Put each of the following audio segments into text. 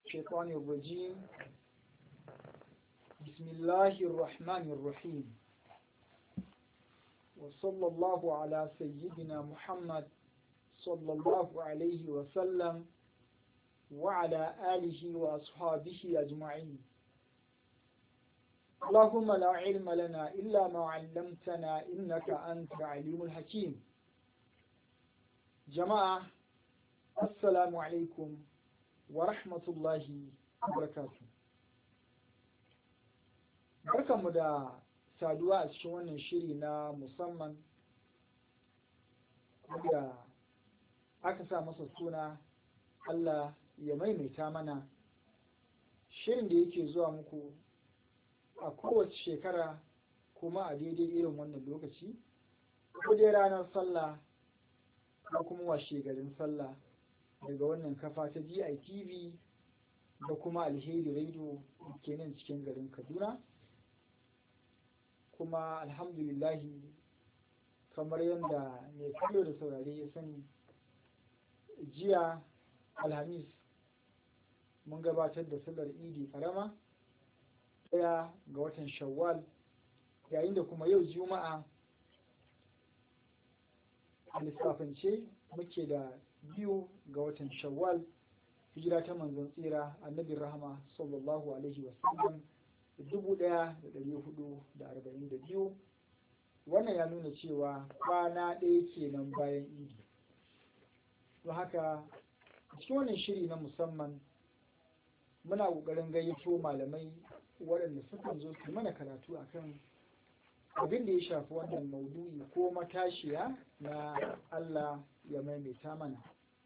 الشيطان الرجيم بسم الله الرحمن الرحيم وصلى الله على سيدنا محمد صلى الله عليه وسلم وعلى آله وأصحابه أجمعين اللهم لا علم لنا إلا ما علمتنا إنك أنت العليم الحكيم. جماعة السلام عليكم ورحمة الله وبركاته. barkanmu da saduwa a cikin wannan shiri na musamman da aka sa masa suna Allah ya maimaita mana, shirin da yake zuwa muku a kowace shekara kuma a daidai irin wannan lokaci, ko dai ranar sallah ko kuma washe garin sallah, daga wannan kafa ta GITV da kuma Alheri Radio ke nan cikin garin Kaduna. Kuma alhamdulillahi, kamar yadda mai kallo da saurare ya sani, jiya alhamis mun gabatar da sallar idi karama 1 ga watan shawwal, yayin da kuma yau juma'a a lissafance muke da 2 ga watan shawwal, hijira ta manzon tsira annabin rahama sallallahu alaihi wasallam 1442. wannan ya nuna cewa kwana ɗaya kenan bayan idi. don haka cikin wannan shiri na musamman muna ƙoƙarin gayyato malamai waɗanda sukan zo su mana karatu akan abin da ya shafi wannan maudu'i ko matashiya na Allah ya maimaita mana.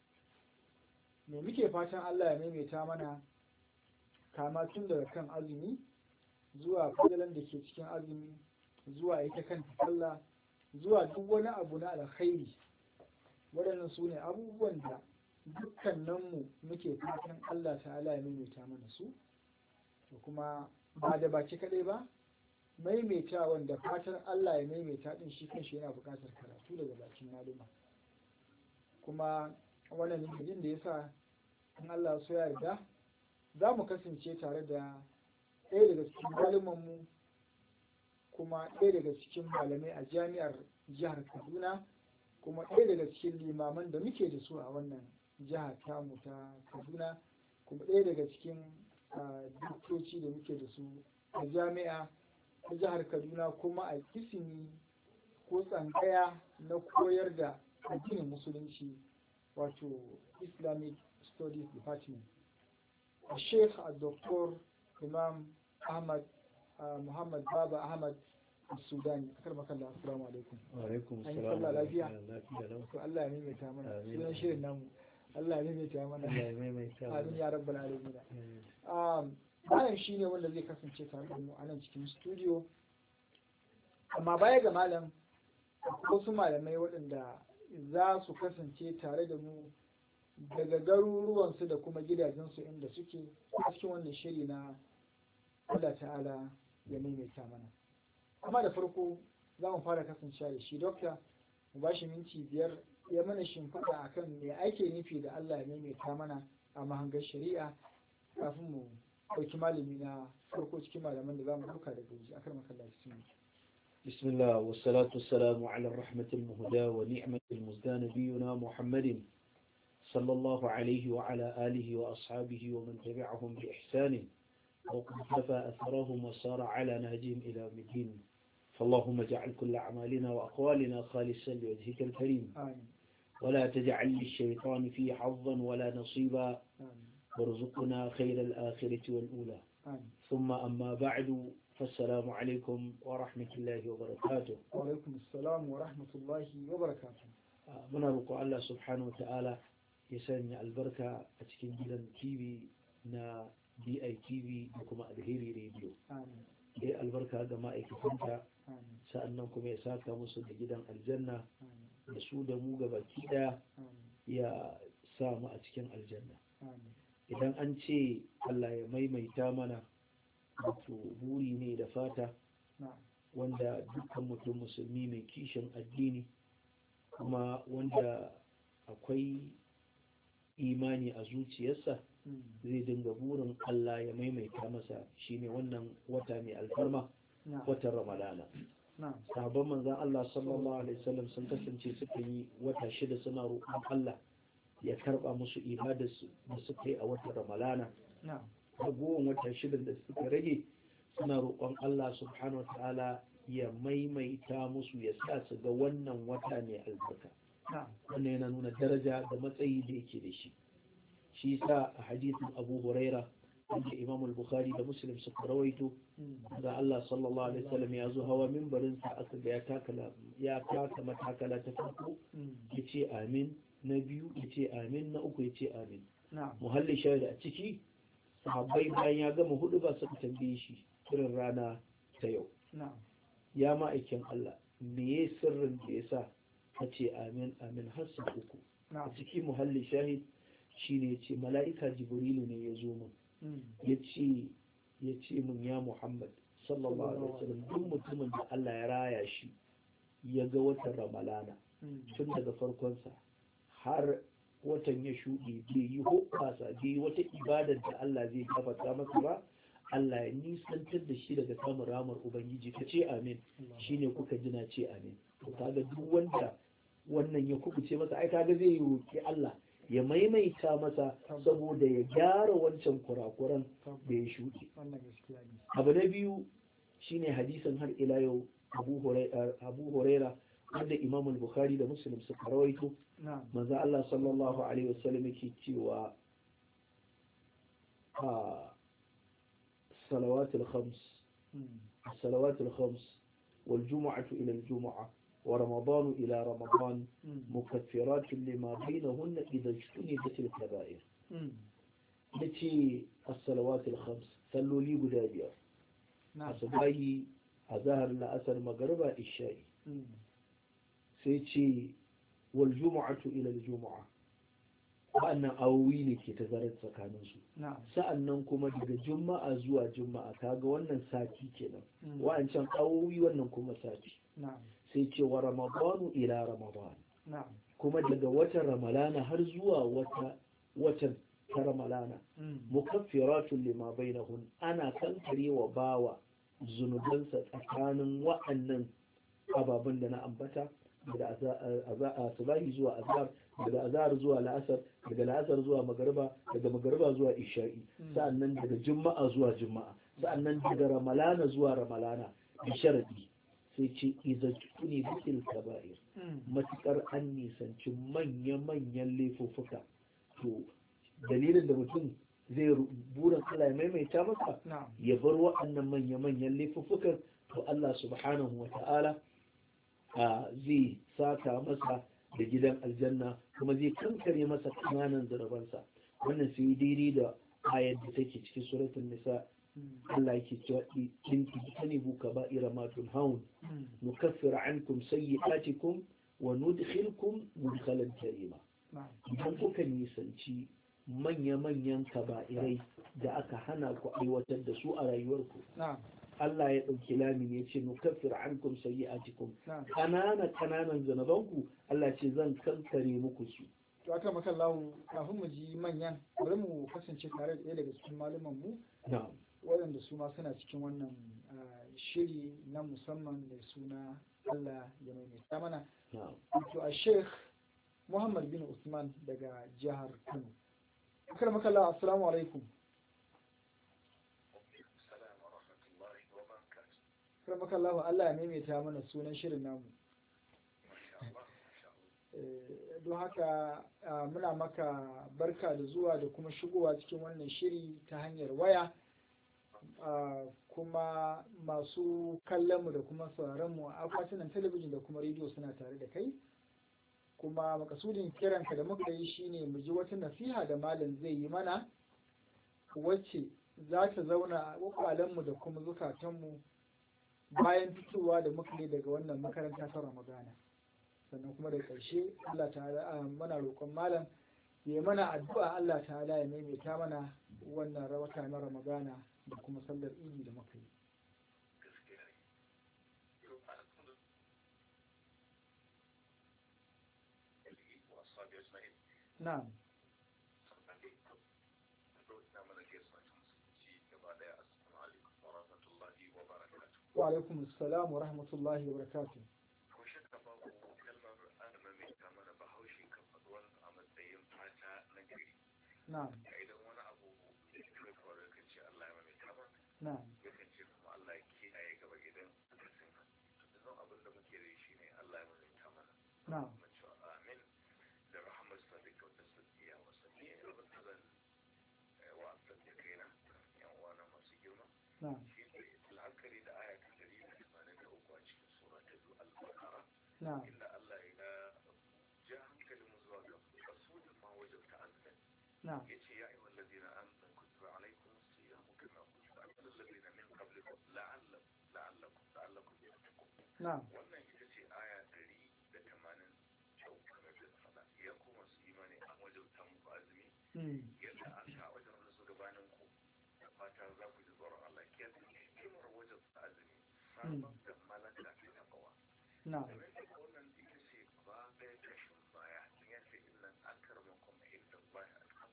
Me muke fatan Allah ya maimaita mana, kama tun daga kan azumi zuwa fadalan da ke cikin azumi, zuwa ita kan sallah, zuwa duk wani abu na alkhairi. waɗannan su ne abubuwan da dukkaninmu muke fatan Allah ta'ala ya maimaita mana su, da kuma ba da baki kaɗai ba, maimaita wanda fatan Allah ya maimaita ɗin shi kanshi yana buƙatar karatu daga bakin maluma. kuma wannan dalilin da yasa in Allah so ya yarda za mu kasance tare da ɗaya daga cikin malumanmu, kuma ɗaya daga cikin malamai a jami'ar jihar Kaduna, kuma ɗaya daga cikin limaman da muke da su a wannan jiha tamu ta Kaduna, kuma ɗaya daga cikin doktoci da muke da su a jami'a ta jihar Kaduna, kuma a kisimi ko tsangaya na koyar da addinin musulunci, wato Islamic Studies Department, a Sheikh Dr. Imam Ahmad Muhammad Baba Ahmad Sudani. Akar makalla, assalamu alaikum. Wa alaikum An yi assalam. sallah lafiya? Lafiya. To Allah ya maimaita mana. Amin. Sunan shirin namu Allah ya maimaita mana. Allah ya maimaita mana. Amin ya rabbal alamin. Malam shi ne wanda zai kasance tare da mu a nan cikin studio. Amma baya ga malam, wasu malamai waɗanda za su kasance tare da mu daga garuruwansu da kuma gidajensu inda suke a cikin wannan shiri na Allah ta'ala ya maimaita mana. Amma da farko za mu fara kasancewa da shi dokta, mu ba shi minti 5 ya mana shimfiɗa akan me ake nufi da Allah ya maimaita mana a mahangar shari'a, kafin mu ɗauki malami na farko cikin malaman da za mu ɗauka daga waje. Akar makalla bismillah. بسم الله والصلاة والسلام على الرحمة المهدى ونعمة المزدى نبينا محمد صلى الله عليه وعلى آله وأصحابه ومن تبعهم بإحسان وقتفى أثرهم وسار على نهجهم إلى يوم الدين. فاللهم اجعل كل أعمالنا وأقوالنا خالصا لوجهك الكريم، آمين. ولا تجعل للشيطان فيه حظا ولا نصيبا، آمين. وارزقنا خير الآخرة والأولى. آمين. ثم أما بعد، فالسلام عليكم ورحمة الله وبركاته. وعليكم السلام ورحمة الله وبركاته. muna roƙo Allah subhanahu wata'ala ya sanya albarka a cikin gidan TV na DITV da kuma Alheri Radio. Amin. Ya albarka ga ma'aikatanta, Amin. sa'annan kuma ya saka musu da gidan aljanna, Amin. da su da mu gabaki daya Amin. ya sa mu a cikin aljanna. Amin. Idan an ce Allah ya maimaita mana, wato buri ne da fata Na'am. wanda dukkan mutum musulmi mai kishin addini, kuma wanda akwai imani a zuciyarsa zai dinga burin Allah ya maimaita masa shine wannan wata mai alfarma watan Ramadana. Sahabban manzon Allah sallallahu alaihi wasallam sun kasance suka yi wata 6 suna roƙon Allah ya karba musu ibadarsu da suka yi a watan Ramadana. Ragowar wata 6 da suka rage suna roƙon Allah subhanahu wa ta'ala ya maimaita musu ya sa su ga wannan wata mai albarka. Wannan yana nuna daraja da matsayi da yake da shi. Shi sa a hadisin Abu Huraira wanda Imam al-Bukhari da Muslim suka rawaito da Allah sallallahu alaihi wasallam ya zo hawa minbarin sa aka ga ya taka matakala ta farko yace amin, na biyu yace amin, na uku yace amin. Muhalli shahid a ciki sahabbai bayan ya gama hudu ba suka tambaye shi irin rana ta yau. Ya ma'aikin Allah me sirrin da yasa kace amin amin har sau uku? A ciki muhalli shahid shine yace mala'ika Jibrilu ne ya zo mun yace mun ya Muhammad sallallahu alaihi wasallam duk mutumin da Allah ya raya shi ya ga watan Ramalana tun daga farkon sa har watan ya shuɗe bai yi hoɓasa bai yi wata ibadar da Allah zai gafarta masa ba, Allah ya nisantar da shi daga samun ramar Ubangiji. Ka ce amin, shine kuka jina ce amin. To kaga duk wanda wannan ya kubuce masa ai kaga zai roki Allah ya maimaita masa saboda ya gyara wancan kurakuran da ya shuɗe. Abu na biyu shine hadisin har ila yau Abu Huraira wanda Imam al-Bukhari da Muslim suka rawaito. Manzo Allah sallallahu alaihi wasallam yake cewa salawatul khams wal jumu'atu ila al-jumu'ah wa ramadanu ila ramadan mukaffiratun lima bainahunna idha ijtunibat al-kaba'ir. yace as-salawatul khams salloli guda biyar asubahi azhar la'asar magriba isha'i sai ce wal jumu'atu ila al jumu'a wannan awowi ne ke tazarar tsakanin su sa'annan kuma daga juma'a zuwa juma'a kaga wannan sati kenan wa'ancan awowi wannan kuma sati sai ce wa ramadanu ila ramadan kuma daga watan ramalana har zuwa watan ta ramalana mukaffiratun lima bainahun ana kankare wa bawa zunubansa tsakanin wa'annan ababen da na ambata daga asubahi zuwa azhar, daga azhar zuwa la'asar, daga la'asar zuwa magariba, daga magariba zuwa isha'i, sa'annan daga juma'a zuwa juma'a, sa'annan daga ramalana zuwa ramalana da sharadi sai ce iza tuni bisil kaba'ir matukar an nisanci manya-manyan laifuffuka. To dalilin da mutum zai burin Allah ya maimaita masa ya bar waɗannan manya-manyan laifuffukan, to Allah subhanahu wa ta'ala zai saka masa da gidan aljanna kuma zai kankare masa kananan zarabansa. Wannan sai daidai da ayar da take cikin suratul nisa. Allah yake cewa in tanibu kaba'ira ma tunhaun nukaffir ankum sayyi'atikum wa nudkhilkum mudkhalan karima. Idan kuka nisanci manya-manyan kaba'irai da aka hana ku aiwatar da su a rayuwarku, Allah ya ɗauki lamin ya ce nukaffir ankum sayyi'atikum, kananan zanabanku Allah ce zan kankare muku su. To aka maka lahu kafin mu ji manyan bari mu kasance tare da ɗaya daga cikin malaman mu waɗanda su ma suna cikin wannan shiri na musamman da suna Allah ya maimaita mana. To a Sheikh Muhammad bin Usman daga jihar Kano. Akar maka lahu assalamu alaikum. Akar lahu Allah ya maimaita mana sunan shirin namu. Don haka muna maka barka da zuwa da kuma shigowa cikin wannan shiri ta hanyar waya, kuma masu kallonmu da kuma sauraronmu a akwatunan talabijin da kuma rediyo suna tare da kai. Kuma makasudin kiranka da muka yi shine mu ji wata nasiha da malam zai yi mana wacce za ta zauna a kwakwalenmu da kuma zukatanmu bayan fitowa da muka yi daga wannan makaranta ta Ramadana. Sannan kuma da ƙarshe Allah ta'ala muna roƙon malam ya mana addu'a Allah ta'ala ya maimaita mana wannan wata na Ramadana da kuma sallar Idi da muka yi. Na'am. wa alaikum assalam wa rahmatullahi wa barakatuh. Na'am. Idan wani abu ya faru kan ce Allah ya mai kama. Na'am. Yakan ce kuma Allah ya kiyaye gaba idan aka san duk abin da muke da shi ne Allah ya mai kama. Na'am. Amin. Da rahmar sa da kyautar sa iya wasa. Ni abin da zan wa'azar da kaina yan uwana masu girma. Na'am. Shi ne la'akari da aya ta 183 a cikin sura ta 2 al-Baqara. Na'am. Inda Allah ya ja hankalin mu zuwa ga rasulun ma wajen ta'azzur. نعم. يا أيها الذين آمنوا كتب عليكم الصيام كما كتب على الذين من قبلكم لعلكم تتقون. نعم. wannan ita ce aya 180 kyau kamar da faɗa ya kuma su imani an wajauta muku azumi yadda aka wajen rasu gabanin ku da fata za ku ji tsoron Allah ke hikimar wajauta azumi sabon da malaka ta tabawa. نعم. wannan ita ce ba ɗaya kashin baya ya ce illan akarmakum inda Allah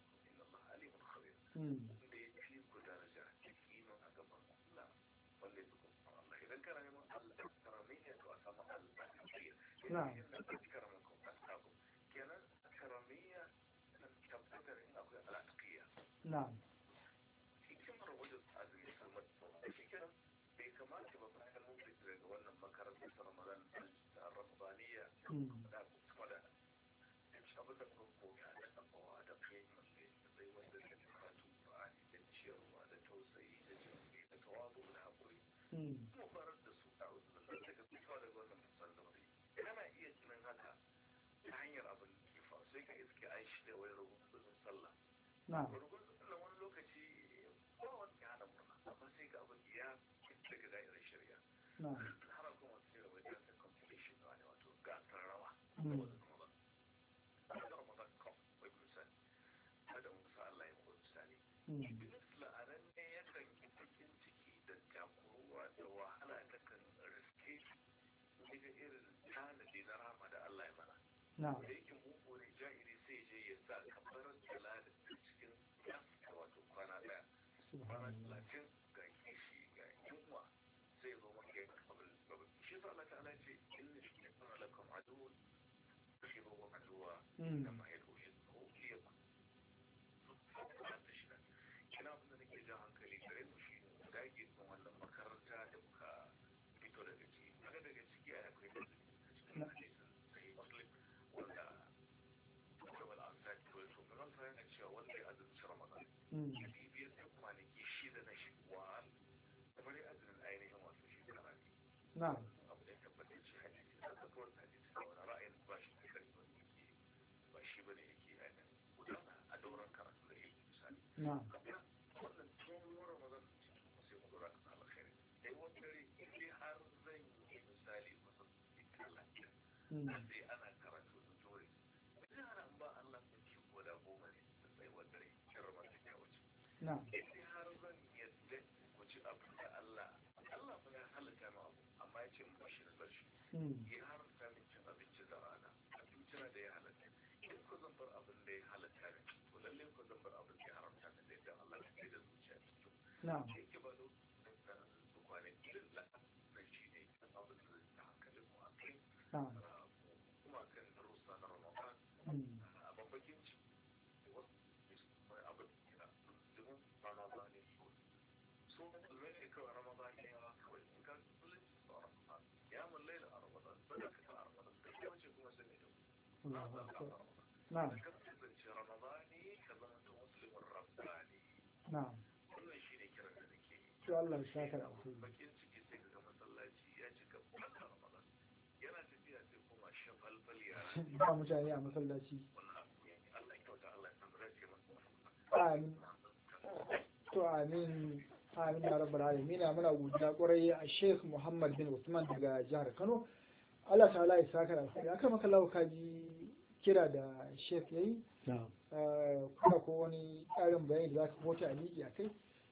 wanda ya fi ku daraja ta kima a gaban Allah wanda ya fi kuma Allah idan kana neman al-karamiyya to a samu al-karamiyya idan al-karamakum al-kabu kenan karamiyya nan tabbatar in akwai al-karamiyya na'am hikimar wajen azumi kalmar shi kenan bai kamata ba bayan mun fita daga wannan makarantar ta Ramadan da Ramadaniya da kuma da abin da kuma koya da abawa da fahimtar da bai wanda da ciyarwa da tausayi da jinki da tawazu da haƙuri kuma farar da su a wasu daga fitowa daga wannan musamman da wani kana iya tunan haka ta hanyar abin da ke faru sai ka iske aishi da wani rubutun sallah rubutun sallah wani lokaci ba wani ya hana murna amma sai ga abin ya fita daga da'irar shari'a har akwai wasu yau wajen da competition ne wato gasar rawa da Ramadan kom wai misali da musa Allah ya muku misali la'anan ne yakan yi bakin ciki da takuruwa da wahala ta kan riske daga irin tanadi na rama da Allah ya mana. Da yake mugu ne jahiri sai je ya sa kabarar tala da cikin yasa wato kwana daya. Kwana 30 ga kishi ga yunwa sai zo maka ya kabin babin. Shi sa Allah ta'ala ce inna shi ne kuma lakum aduwwun shi ba wa aduwa da mahaifu shi ko iya kina abin da nake jan hankali gare mu shi dage kan wannan makaranta da muka fito daga ciki daga ciki a akwai da cikin hadisin sai muslim wanda da wala an sa to to mun san yana cewa wanda ya azumci ramadan ya bibiyar da kwanaki shida na shawwal kamar ya azumin ainihin wato shi kana ne abu da tabbatar shi hadisi da kawai hadisi da wani ra'ayin ba shi da kai ba shi bane yake ainihin gudana a dauran karatu da yake misali wannan tsohon ramadan sai mu dora kan alkhairi dai wani dare in har zan yi misali masa ita lafiya sai ana karatu da dore idan ana ba Allah ko ci ko da goma ne sai wani dare kin ramadan ya wuce in har zan yadda ku ci abin da Allah ba ya halatta ma abu amma ya ce mu bashi da barshi ya haramta min cin abinci da rana abinci na da ya halatta in ku zan bar abin da ya halatta ne to lalle ku zan bar abin da ya haramta ne da yadda Allah ya da zuciya cikin yake ba da kwanaki da la'asar shi ne kan abin da zai ta hankalin mu a kai kuma kan darussa na Ramadan a babbakin ci wasu abin da domin Ramadan ne so musulmai ne kawai Ramadan ne yawa kawai in ka kullum ci a Ramadan ya mun laila a Ramadan ba da ka ta a Ramadan da ke wace kuma sai ne da ka kasance Ramadani ka zama ta musulmin Rabbani wannan shi ne kiran da nake yi to Allah ya saka da alheri bakin ciki sai ga masallaci ya cika fata Ramadan yana tafiya sai kuma shafalfal yara ba mutane a masallaci wannan Allah ya kyauta Allah ya san race masa amin to amin amin ya rabbal alamin muna godiya kwarai a Sheikh Muhammad bin Usman daga jihar Kano Allah ta'ala ya saka da alheri aka maka lawo kaji kira da Sheikh yayi kuma ko wani ƙarin bayani da zaka mota a miki akai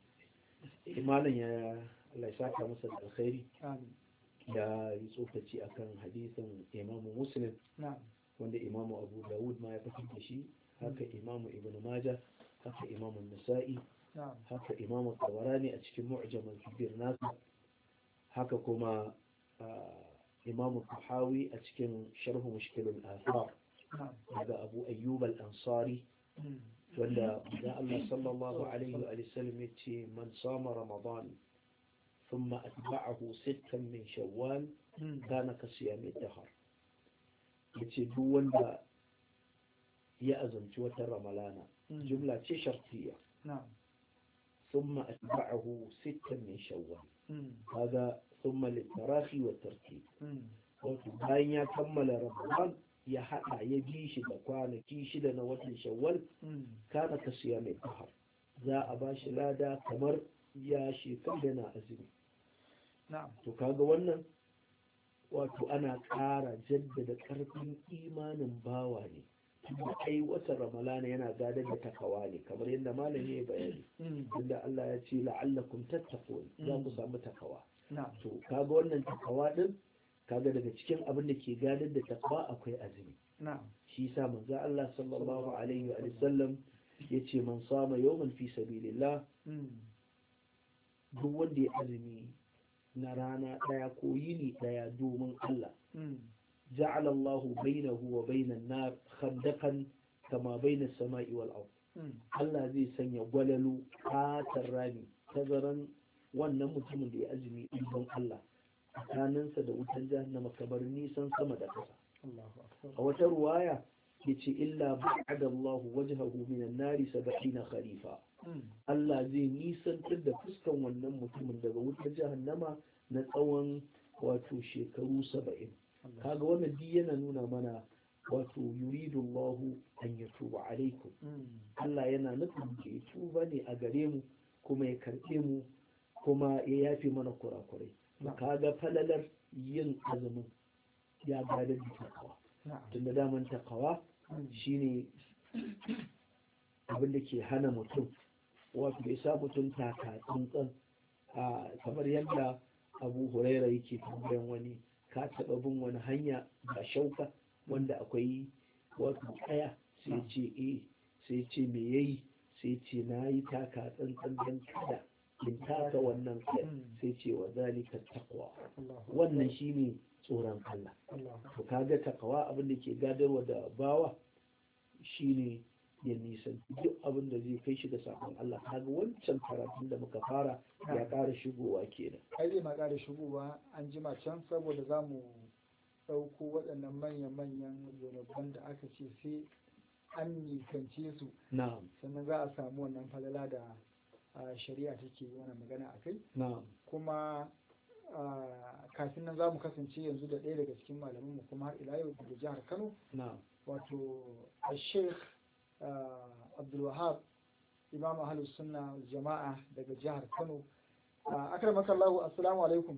malam ya Allah ya saka masa da alkhairi amin ya yi tsokaci akan hadisin Imam Muslim wanda Imam Abu Dawud ma ya fitar da shi haka Imam Ibn Majah haka Imam Nasa'i haka Imam Tabarani a cikin Mu'jam al-Kabir nasa haka kuma Imam Tahawi a cikin sharh Mushkilul Athar daga Abu Ayyub al-Ansari wanda da Allah sallallahu alaihi wa sallam yace man sama Ramadan thumma atba'ahu sittan min Shawwal kana ka siyami dahar, yace duk wanda ya azumci watan Ramalana jumla ce shartiyya thumma atba'ahu sittan min Shawwal kaga thumma litarahi wa tartib, wato bayan ya kammala Ramadan ya haɗa ya bi shi da kwanaki 6 na watan Shawwal kana ka siya mai dahar, za a ba shi lada kamar ya shekar da na azumi. To kaga wannan wato ana ƙara jaddada ƙarfin imanin bawa ne, tunda ai watan Ramalana yana gadar da takawa ne kamar yadda malami ya bayani, inda Allah ya ce la'allakum tattaqun, za ku samu takawa. To kaga wannan takawa din, kaga daga cikin abin da ke gadar da takawa akwai azumi. Shi yasa manzo Allah sallallahu alaihi wa sallam yace man sama yawman fi sabilillah, duk wanda ya azumi na rana daya ko yini daya domin Allah, ja'ala Allah bainahu wa bainan nar khandaqan kama bainas sama'i wal ard, Allah zai sanya gwalalu katar rami tazaran wannan mutumin da ya azumi don Allah tsakaninsa da wutan jahannama kamar nisan sama da ƙasa. A wata ruwaya yace illa ba'ada Allah wajhahu minan nari 70 kharifa, Allah zai nisantar da fuskan wannan mutumin daga wutar jahannama na tsawon wato shekaru 70. Kaga wannan duk yana nuna mana wato yuridu Allah an yatuba alaikum, Allah yana nufin ya tuba ne a gare mu kuma ya karɓe mu kuma ya yafe mana kurakurai. Kaga falalar yin azumin ya gadar da takawa, tunda daman takawa shine abin da ke hana mutum wato bai sa mutum taka tsantsan, kamar yadda Abu Huraira yake tambayan wani, ka taɓa bin wani hanya ba shauka wanda akwai wato kaya, sai ce sai ce me yayi, sai ce na yi taka tsantsan don kada in taka wannan kai, sai ce wa zalika taqwa, wannan shine tsoron Allah. To kaga takawa abin da ke gadarwa da bawa shine ya nisan duk abin da zai kai shi ga sabon Allah. Kaga wancan karatun da muka fara ya ƙara shigowa kenan. Ai zai ma ƙara shigowa an jima can, saboda za mu ɗauko waɗannan manya-manyan zunuban da aka ce sai an nisance su sannan za a samu wannan falala da shari'a take wani magana a kai. Kuma kafin nan za mu kasance yanzu da ɗaya daga cikin malamanmu kuma har ila yau daga jihar Kano, wato Sheikh Abdulwahab Imam Ahlus Sunna Jama'a daga jihar Kano. Akramakallahu, assalamu alaikum.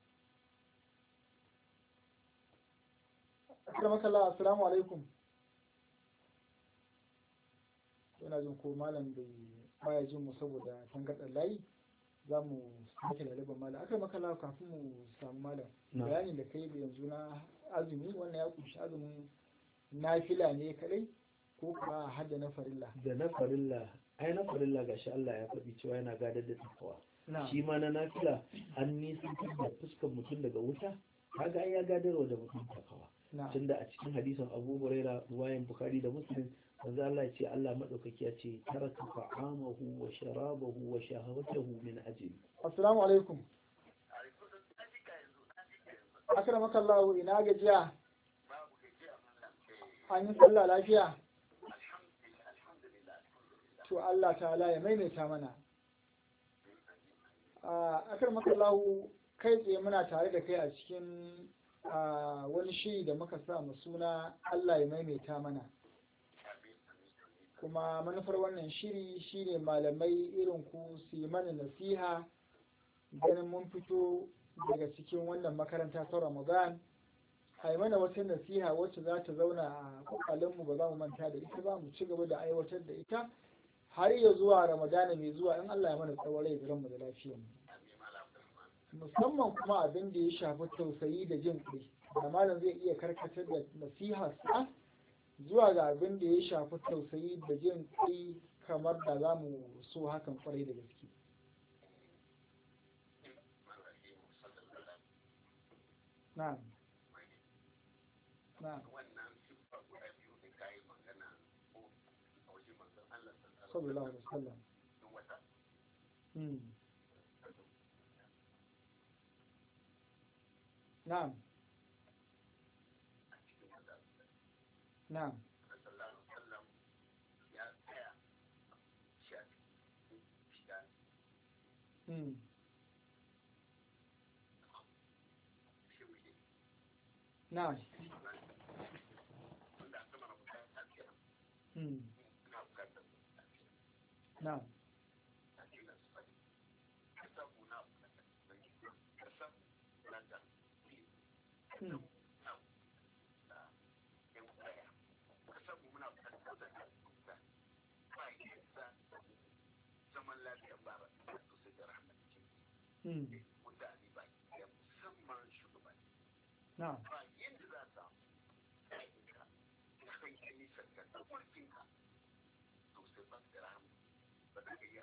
Akramakallahu, assalamu alaikum. Ina jin ko malam bai baya jin mu saboda tangarɗar layi, za mu sake lalaban malam. Akramakallahu, kafin mu samu malam, bayanin da kai da yanzu na azumi, wannan ya kunshi azumin nafila ne kadai ko kuma hadda na farilla? Da na farilla, ai na farilla gashi Allah ya faɗi cewa yana gadar da takawa. Shi ma na nafila an nisantar da fuskar mutum daga wuta, kaga ai ya gadarwa da mutum takawa. Tunda a cikin hadisin Abu Huraira ruwayan Bukhari da Muslim, manzo Allah ya ce Allah madaukaki ya ce taraka ta'amahu wa sharabahu wa shahawatahu min ajli. Assalamu alaikum. Akramakallahu, ina gajiya? An yi sallah lafiya? To Allah ta'ala ya maimaita mana. Akramakallahu, kai tsaye muna tare da kai a cikin wani shiri da muka sa mu suna Allah ya maimaita mana. Kuma manufar wannan shiri shine malamai irin ku su yi mana nasiha ganin mun fito daga cikin wannan makaranta ta Ramadan, a yi mana wata nasiha wacce za ta zauna a kwakwalenmu, ba za mu manta da ita ba, mu ci gaba da aiwatar da ita har ya zuwa Ramadana mai zuwa, in Allah ya mana tsawon rai da ranmu da lafiyar mu. Musamman kuma abin da ya shafi tausayi da jin kai, da malam zai iya karkatar da nasiharsa zuwa ga abin da ya shafi tausayi da jin kai, kamar da za mu so hakan kwarai da gaske. na'am na'am wannan siffa guda biyu da kayi magana ko a wajen manzon Allah sallallahu alaihi wasallam don wata na'am a cikin wata na'am sallallahu alaihi wasallam ya tsaya shi a cikin shida shi wuce na'am wanda aka mana bukatar tafiya na bukatar tafiya na'am a cikin su fadi ka samu na bukatar tafiya ka samu na da zaman lafiya ba ba to sai da rahmatin mutane ba ya musamman shugabanni na'am ba yadda za ta aikinka da kan yi nisanka da mulkinka to sai ba da rahama ba za ka iya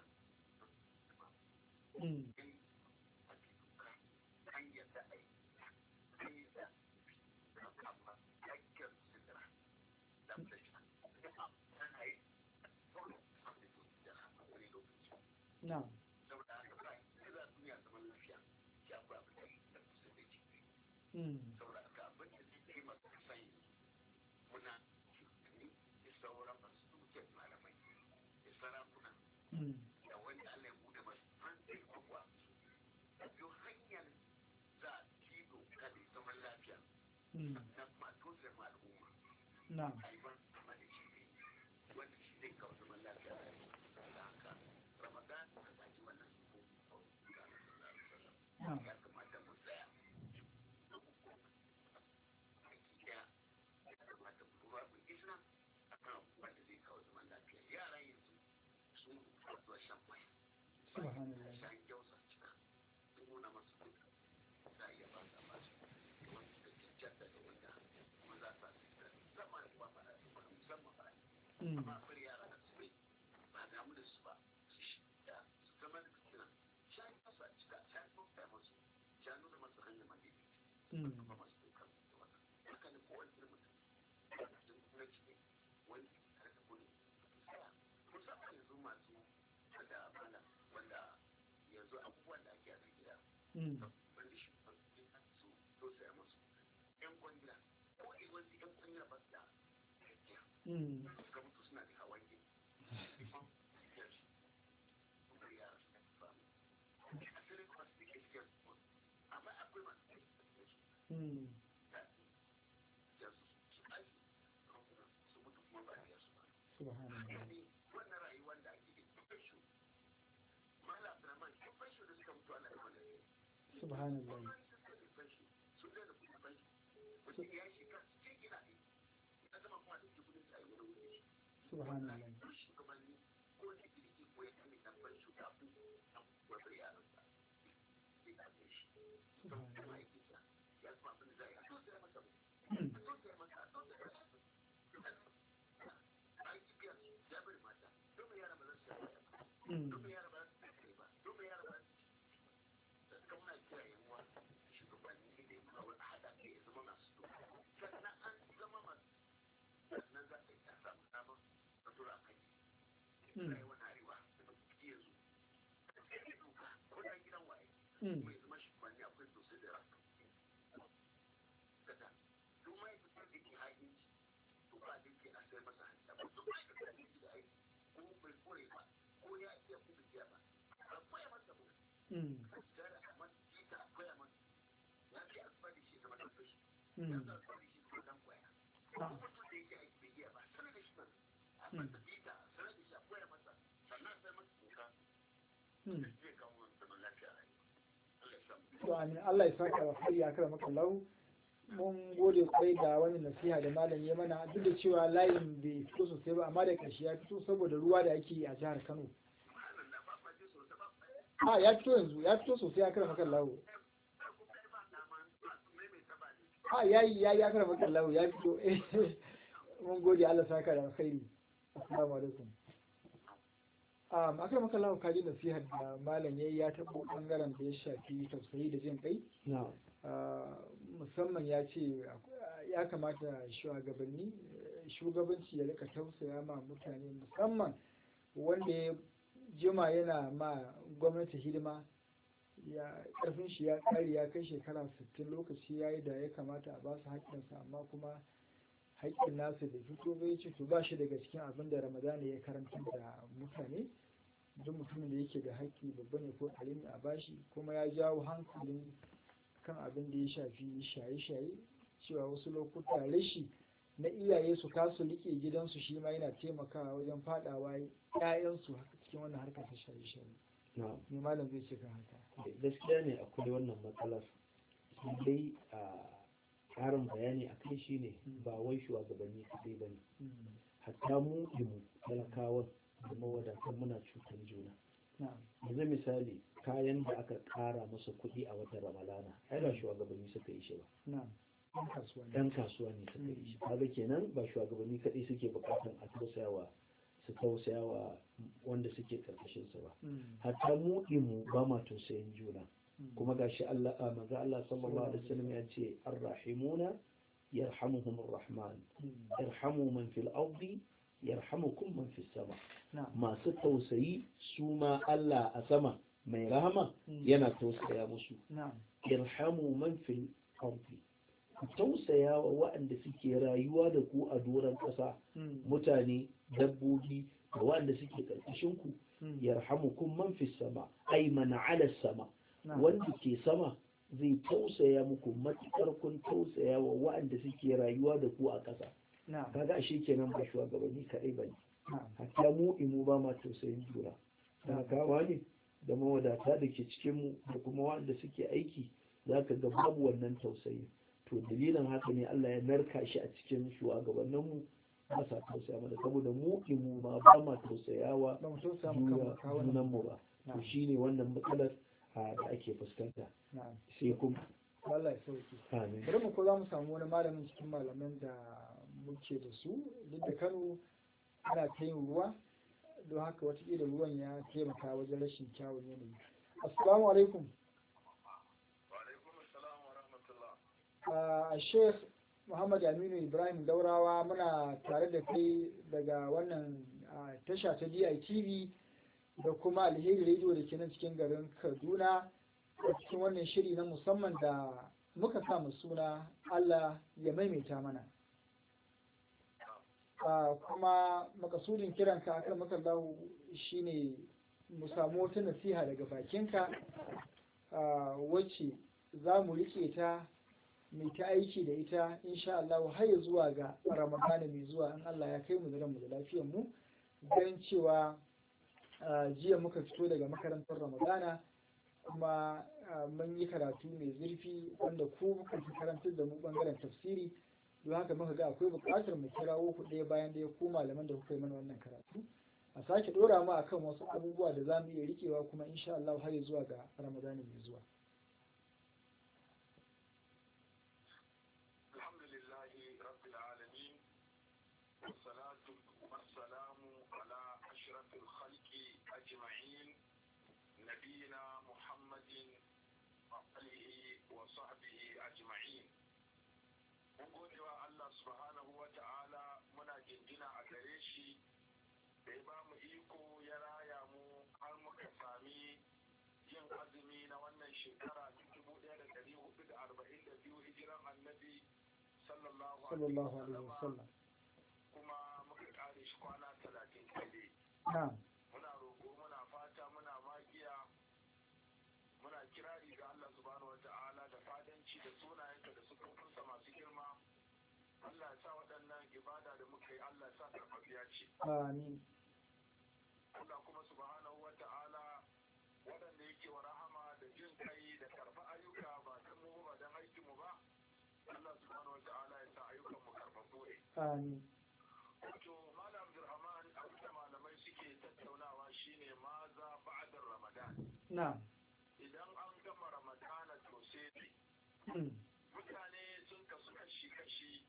in a duka an yadda a yi an yi da amma yakkar su da da shi ana yi dole a da rahama wani lokaci na'am saboda haka ba sai za duniya zaman lafiya ya ba abin da ya kusa da ciki saboda haka abin da zai taimaka sai muna ni da sauran masu dukkan malamai da sarakuna da wanda Allah ya bude masu hankali kwakwa da biyu hanyar za a ci doka da zaman lafiya na kuma tosar al'umma na'am a yi ban kama da shi ne wanda shi zai kawo zaman lafiya da haka ramadan a zaki wannan ko na'am ya kamata mu tsaya aiki daya ya kamata mu ruwa mu isna a kan wanda zai kawo zaman lafiya yara yanzu sun zuwa shan mai subhanallah shan gyausa cika sun nuna masu duka za a iya ba sa ba su wanda da cancanta da wanda kuma za sa su da zama da ba fara musamman ba amma akwai yara da su bai ba damu da su ba su shida su zama da fitina shan gyausa cika shan gyausa masu shan nuna masu hanyar madidi ba masu duka da wata haka ne kowane irin mutum da na ciki wani tare da kudu tsaya musamman yanzu masu da mana wanda yanzu abubuwan da ake a gida wanda shi su tosaya masu yan kwangila ko wasu yan kwangila ba su da gaskiya suka mutu suna da hawan gini kuma yara su kan famu asirin kuma su ke cikin amma akwai masu kai su aiki su mutu kuma ba da yasu ba subhanallah wannan rayuwar da ake yi fasho mala abdurrahman shi fasho da suka mutu ana yawan da subhanallah sun da kudin fasho mutum ya shiga cikin gina ne ya zama kuma da kudin sa yi wani wuri subhanallah duk shugabanni ko da kirki ko ya kame dan fasho kafin an wabar yaransa sai ka kai shi don kuma ya kisa ya zama abin da za a yi a tosaya masa a tosaya masa a tosaya masa aiki biya ya bari mata domin yara ba za su yi domin yara ba za su yi ba domin yara ba za su yi muna kira yamuwa shugabanni da yamuwa wani haɗa ke ya zama masu doka sannan an zama masu sannan za a yi ta samu damar a tura kai sai wani arewa da ciki yanzu sai ya doka ko da gidan waye kuma ya zama shugabanni akwai sosai da rasa kada duk ma'aikatar da ke haƙinci to ba da ke a sai masa hanci amma duk ma'aikatar da ke da aiki ko bai kore ba ko ya iya ko bai iya ba a koya masa ba a tsara a masa jita a koya masa ya fi alfahari shi zama dan fashi ya fi alfahari shi zama dan koya ko mutum da yake aiki bai iya ba sanar da shi ba a masa jita sanar da shi a koya masa sannan sai masa doka zai kawo zaman lafiya a rayuwa Allah ya samu to amin Allah ya saka wa hayya kar maka lau mun gode kwai da wani nasiha da malam ya mana duk da cewa layin bai fito sosai ba amma da ƙarshe ya fito saboda ruwa da ake yi a jihar Kano ya fito yanzu ya fito sosai ya kar maka lau yayi ya kar maka lau ya fito mun gode Allah saka da alkhairi assalamu alaikum akai maka lawa kaji nasihar da malam yayi ya tabo bangaren da ya shafi tausayi da jin kai musamman ya ce ya kamata shugabanci ya rika tausaya ma mutane musamman wanda ya jima yana ma gwamnati hidima ya karfin shi ya kare ya kai shekara 60 lokaci yayi da ya kamata a ba su haƙƙinsa amma kuma haƙƙin nasu da fito bai ce to ba shi daga cikin abin da ramadana ya karanta da mutane duk mutumin da yake da haƙƙi babba ne ko ƙarami a bashi kuma ya jawo hankalin kan abin da ya shafi shaye-shaye cewa wasu lokuta rashi na iyaye su kasu rike gidansu shi ma yana taimakawa wajen fadawa ƴaƴansu cikin wannan harkar ta shaye-shaye ne malam zai ce kan haka gaskiya ne akwai wannan matsalar dai a ƙarin bayani a kai shine ba wai shugabanni kaɗai ba ne hatta mu talakawan da mawadatan muna cutar juna yanzu misali kayan da aka ƙara masa kuɗi a watan ramalana ai ba shugabanni suka yi shi ba ɗan kasuwa ne suka yi shi kaga kenan ba shugabanni kaɗai suke buƙatar a tausayawa wanda suke ƙarƙashin sa ba hatta mu ba ma tausayin juna kuma gashi Allah manzo Allah sallallahu alaihi wasallam ya ce arrahimuna yarhamuhumur rahman irhamu man fil ardi yarhamukum man fis sama masu tausayi su ma Allah a sama mai rahama yana tausaya musu irhamu man fil ardi ku tausaya wa waɗanda suke rayuwa da ku a doron ƙasa mutane dabbobi da waɗanda suke ƙarƙashin ku yarhamukum man fis sama ay man ala sama wanda ke sama zai tausaya muku matuƙar kun tausaya wa waɗanda suke rayuwa da ku a ƙasa kaga ashe kenan ba shugabanni kaɗai ba ne hatta mu ba ma tausayin juna talakawa ne da mawadata da ke cikin mu da kuma waɗanda suke aiki za ka ga babu wannan tausayi to dalilin haka ne Allah ya narka shi a cikin shugabannin mu ba sa tausaya mana saboda mu ma ba ma tausayawa junan mu ba to shine wannan matsalar da ake fuskanta sai kuma Allah ya sauke bari mu ko za mu samu wani malamin cikin malaman da muke da su duk da Kano ana ta yin ruwa don haka watakila ruwan ya taimaka wajen rashin kyawun yanayi. Assalamu alaikum. Wa alaikum assalam wa rahmatullah. Sheikh Muhammad Aminu Ibrahim Daurawa muna tare da kai daga wannan tasha ta DITV da kuma Alheri Radio da ke nan cikin garin Kaduna a cikin wannan shiri na musamman da muka samu suna Allah ya maimaita mana. Kuma makasudin kiranka akan makallahu shine mu samu wata nasiha daga bakinka wacce za mu rike ta mai ta aiki da ita insha Allah har ya zuwa ga Ramadana mai zuwa in Allah ya kai mu da ranmu da lafiyar mu don cewa jiya muka fito daga makarantar Ramadana kuma mun yi karatu mai zurfi wanda ku muka karantar da mu bangaren tafsiri don haka muka ga akwai buƙatar mu kirawo ku ɗaya bayan ɗaya ko malaman da kuka yi mana wannan karatu a sake ɗora mu akan wasu abubuwa da za mu iya rikewa kuma insha Allah har zuwa ga Ramadana mai zuwa. Alhamdulillahi rabbil alamin wassalatu wassalamu ala ashrafil khalqi ajma'in nabiyina Muhammadin wa alihi wa sahbihi ajma'in. Mun gode wa Allah subhanahu wa ta'ala muna jinjina a gare shi da ya ba mu iko ya raya mu har muka sami yin azumi na wannan shekara 1442 hijiran annabi sallallahu alaihi wasallam kuma muka kare shi kwana 30 kaɗai. Muna roƙo muna fata muna magiya muna kirari ga Allah subhanahu wa ta'ala da fadanci da sunayenka da sukukunsa masu girma. Allah ya sa waɗannan ibada da muka yi Allah ya sa karfafiya ce. Amin. Allah kuma subhanahu wa ta'ala waɗanda yake wa rahama da jin kai da karfa ayyuka ba dan mu ba dan aikin mu ba. Allah subhanahu wa ta'ala ya sa ayyukan mu karfafu ne. Amin. Wato Malam Abdulrahman abin da malamai suke tattaunawa shine maza ba'da Ramadan. Na'am. Idan an gama Ramadana to sai mutane sun kasu kashi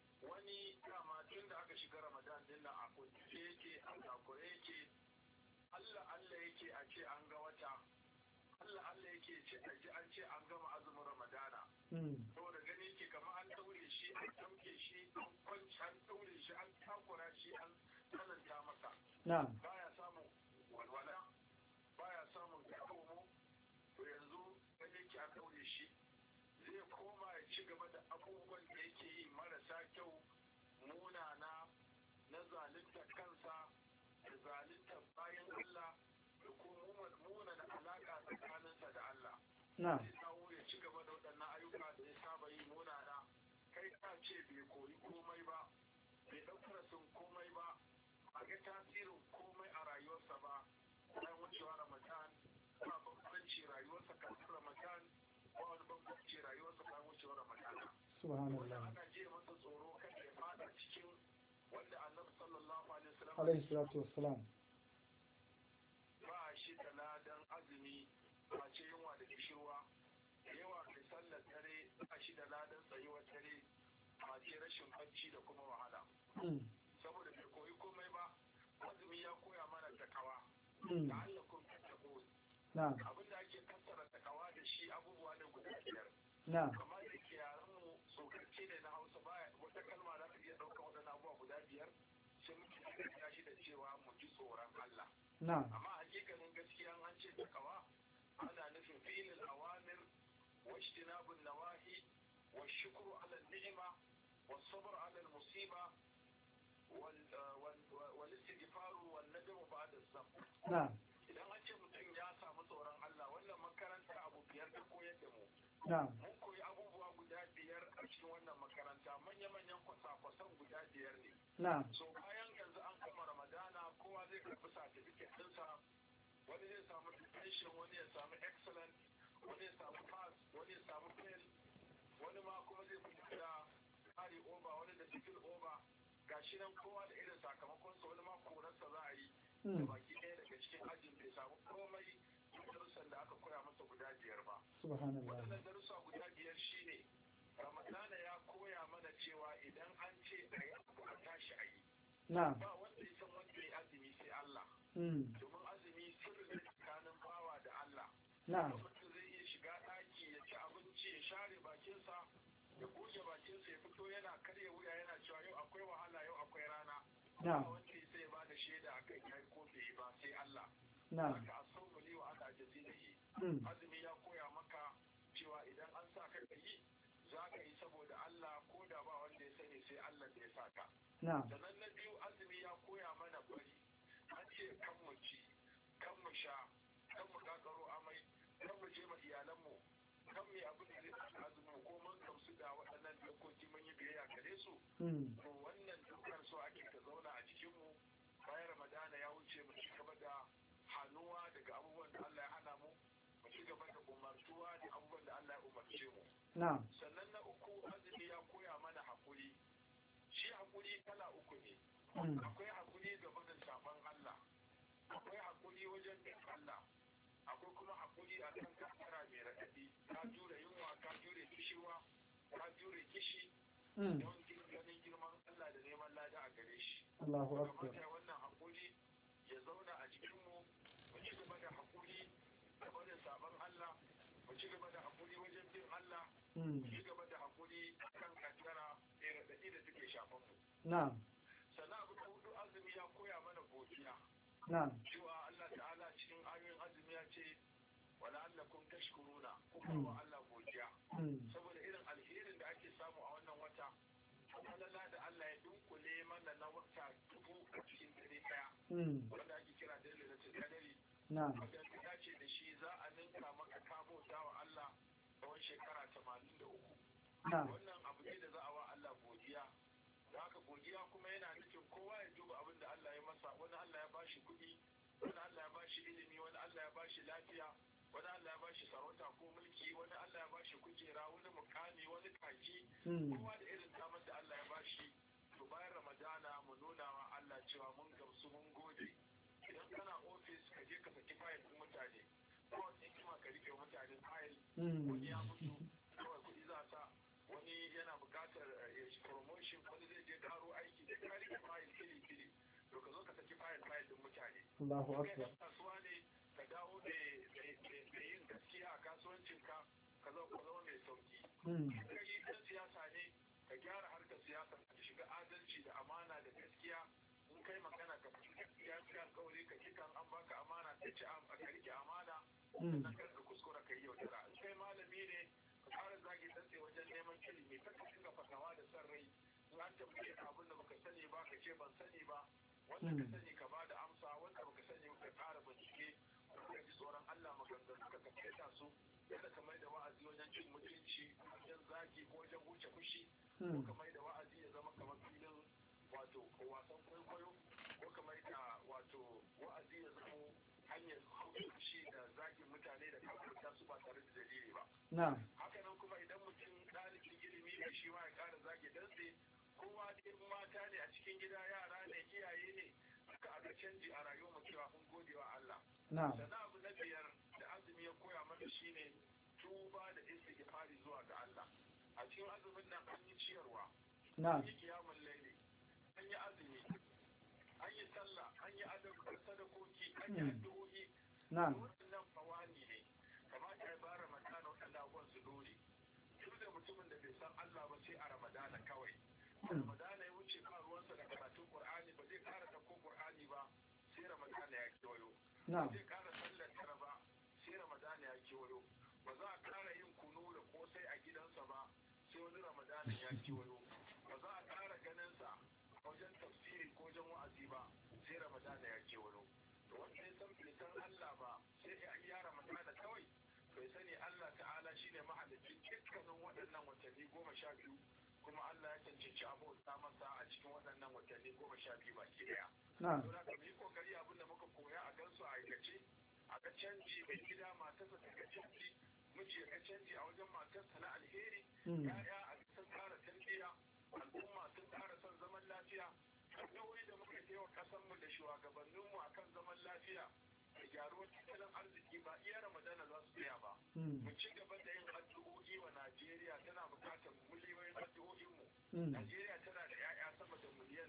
wani dama tun da aka shiga Ramadan din nan a kunce yake a takure yake Allah yake a ce an ga wata, Allah yake ce a ji an ce an gama azumin Ramadana. Saboda gani yake kamar an daure shi, an ɗauke shi, an kwanci, an daure shi, an takura shi, an tsananta masa. Baya samun walwala, baya samun kakomo, to yanzu gani yake an daure shi. Zai koma ya ci gaba da abubuwan da yake yi marasa kyau, munana, na zalunta kansa, da zalunta bayan Allah, da kuma munana alaƙa tsakaninsa da Allah. Zai dawo ya ci gaba da waɗannan ayyuka da ya saba yi munana, kai ka ce bai koyi komai ba, bai ɗaukar sun komai ba, a ga tasirin komai a rayuwarsa ba. Bayan wucewa Ramadan, ba bambanci rayuwarsa kafin Ramadan, ba wani bambanci rayuwarsa bayan wucewa Ramadan. Subhanallah. Ana je masa tsoro kada ya fada cikin wanda Annabi sallallahu alaihi wasallam ba shi da ladan azumi, ba ce yunwa da kishirwa, yawa mai sallar dare ba shi da ladan tsayuwar dare, ba ce rashin bacci da kuma wahala. Saboda bai koyi komai ba, azumi ya koya mana takawa. Da Allah kun tattako. Abin da ake fassara takawa da shi abubuwa ne guda biyar. Amma da ke yaran mu tsokarce ne na Hausa, baya wata kalma za ta iya ɗaukar waɗannan abubuwa guda biyar, sai muke ya shi da cewa mu ji tsoron Allah. Amma hakikanin gaskiya an ce takawa ana nufin fi'il awamir wa ijtinabun nawahi wa shukru ala ni'ima wa sabr ala musiba wal istighfaru wan nadmu ba'da zam. Idan an ce mutum ya samu tsoron Allah, wannan makaranta abu biyar ta koyar da mu. Mun koyi abubuwa guda biyar a cikin wannan makaranta, manya-manyan kwasa-kwasan guda biyar ne. So bayan yanzu an kama Ramadana, kowa zai karɓi certificate ɗinsa, wani zai samu distinction, wani ya samu excellent, wani ya samu pass, wani ya samu fail, wani ma kuma zai fi da carry over, wani da skill over. Gashi nan kowa da irin sakamakonsa, wani ma korarsa za a yi. Da baki ɗaya daga cikin ajin bai samu komai darussan da aka koya masa guda biyar ba. Waɗannan darussa guda biyar shine Ramadana ya koya mana cewa idan an ce a yi abu a tashi a yi. Ba wanda ya san wanda ya azumi sai Allah. Domin azumi sirri ne tsakanin bawa da Allah. Mutum zai iya shiga ɗaki ya ci abinci ya share bakinsa, ya goge bakinsa ya fito yana karya wuya yana cewa yau akwai wahala, yau akwai rana. Ba wanda ya sai ba da shaida a kai kai ko bai ba sai Allah. Haka a saubali wa ana jazilihi. Azumi ya koya maka cewa idan an sa ka yi, za ka yi saboda Allah, ko da ba wanda ya sani sai Allah da ya sa ka. Sannan na biyu, azumi ya koya mana bari. An ce kan mu ci, kan mu sha, kan mu kakaro amai, kan mu je ma iyalanmu, kan mu yi abin da zai saka azumin, ko mun gamsu da waɗannan dokoki mun yi biyayya gare su. To wannan dukkan so ake ka zauna a jikinmu. Bayan Ramadana ya wuce, mu ci gaba da hannuwa daga abubuwan da Allah ya hana mu, mu ci gaba da umartuwa da abubuwan da Allah ya umarce mu. Sannan na uku, azumi ya koya mana haƙuri. Shi haƙuri kala uku ne. Akwai haƙuri ga barin saban Allah, akwai haƙuri wajen bin Allah, akwai kuma haƙuri a kan kankara mai raɗaɗi. Ka jure yunwa, ka jure kishirwa, ka jure kishi, don ganin girman Allah da neman lada a gare shi. Kamata wannan haƙuri ya zauna a jikinmu, mu ci gaba da haƙuri da barin sabon Allah, mu ci gaba da haƙuri wajen bin Allah, mu ci gaba da haƙuri kan kankara mai raɗaɗi da suke shafan mu. Sannan abu da hudu, azumi ya koya mana godiya. Cewa Allah ta'ala cikin ayoyin azumi ya ce wala allakum tashkuruna, kuma wa Allah godiya. Saboda irin alherin da ake samu a wannan wata, Allah da Allah ya dunkule mana na wata 1000 a cikin dare daya, wanda ake kira da lailatul qadari. Wanda ta dace da shi za a ninka maka kabota wa Allah tsawon shekara 83. Wannan abu ne da za a wa Allah godiya. Da haka godiya kuma yana nufin kowa ya duba abin da Allah ya masa. Wani Allah ya bashi kuɗi, wani Allah ya bashi ilimi, wani Allah ya bashi lafiya, wani Allah ya bashi sarauta ko mulki, wani Allah ya bashi kujera, wani mukami, wani kaki. Kowa da irin damar da Allah ya bashi. To bayan Ramadana mu nuna wa Allah cewa mun gamsu, mun gode. Idan kana ofis ka je ka saki fayil ɗin mutane, ko wani hikima ka rike mutane fayil, wani ya mutu kawai kuɗi za sa, wani yana buƙatar promotion, wani zai je karo aiki da ka rike fayil kiri-kiri. to ka zo ka saki fayil din mutane Allahu kai akbar. kasuwa ne ka dawo da yin gaskiya a kasuwancinka ka zama mai sauki ka yi ɗan siyasa ne ka gyara harkar siyasa ka shiga adalci da amana da gaskiya in kai magana ka fi gaskiya ka alƙawari ka kika an baka amana ka ci ka rike amana sannan kar ka kuskura ka yi yaudara in kai malami ne ka fara zagi dantse wajen neman ilimi kar ka dinga fatawa da san rai in an tambaye ka abin da baka sani ba ka ce ban sani ba wanda ka sani ka ba da amsa wanda baka sani ba ka ƙara bincike ka ji tsoron Allah maganganu ka kaita su kada ka mai da wa'azi wajen cin mutunci wajen zagi ko wajen wuce fushi ko ka mai da wa'azi ya zama kamar filin wato wasan kwaikwayo ko ka mai da wato wa'azi ya zama hanyar fushi da zagin mutane da kafurta su ba tare da dalili ba. Haka nan kuma idan mutum ɗalibin ilimi ne shi ma ya ƙara zagi dantse kowa dai mata ne a cikin gida yara ne iyaye ne aka aga canji a rayuwar mu cewa mun gode wa Allah. Sannan abu na biyar da azumi ya koya mana shine tuba da istighfari zuwa ga Allah. A cikin azumin nan an yi ciyarwa, an yi kiyamun laili, an yi azumi, an yi sallah, an yi sadakoki, an yi addu'o'i. Wannan fawani ne. Kamata ya ba Ramadana waɗanda abubuwan su dole. Duk da mutumin da bai san Allah ba sai a Ramadana kawai. Ramadana ya wuce ba ruwansa da karatun Qur'ani ba zai ƙara ɗauko Qur'ani ba sai Ramadana ya kewayo. Ba zai ƙara sallar tara ba sai Ramadana ya kewayo. Ba za a ƙara yin kunu da kosai a gidansa ba sai wani Ramadana ya kewayo. Ba za a ƙara ganinsa a wajen tafsiri ko wajen wa'azi ba sai Ramadana ya kewayo. To wanda ya san bai san Allah ba sai ya iya Ramadana kawai bai sani Allah ta'ala shine mahalicin dukkanin waɗannan watanni 12 kuma Allah ya cancanci abota masa a cikin waɗannan watanni 12 baki daya. Don haka mu yi kokari abin da muka koya a gansu a aikace a ga canji mai gida matarsa ta ga canji miji ya ga canji a wajen matarsa na alheri ya'ya a sun ƙara tarbiyya al'umma sun ƙara son zaman lafiya hanyoyi da muka yi wa ƙasarmu da shugabanninmu akan zaman lafiya da gyaruwar tattalin arziki ba iya Ramadana za su tsaya ba. Mu ci gaba da yin addu'o'i wa Najeriya tana buƙatar miliyoyin addu'o'inmu. Najeriya tana da 'ya'ya sama da miliyan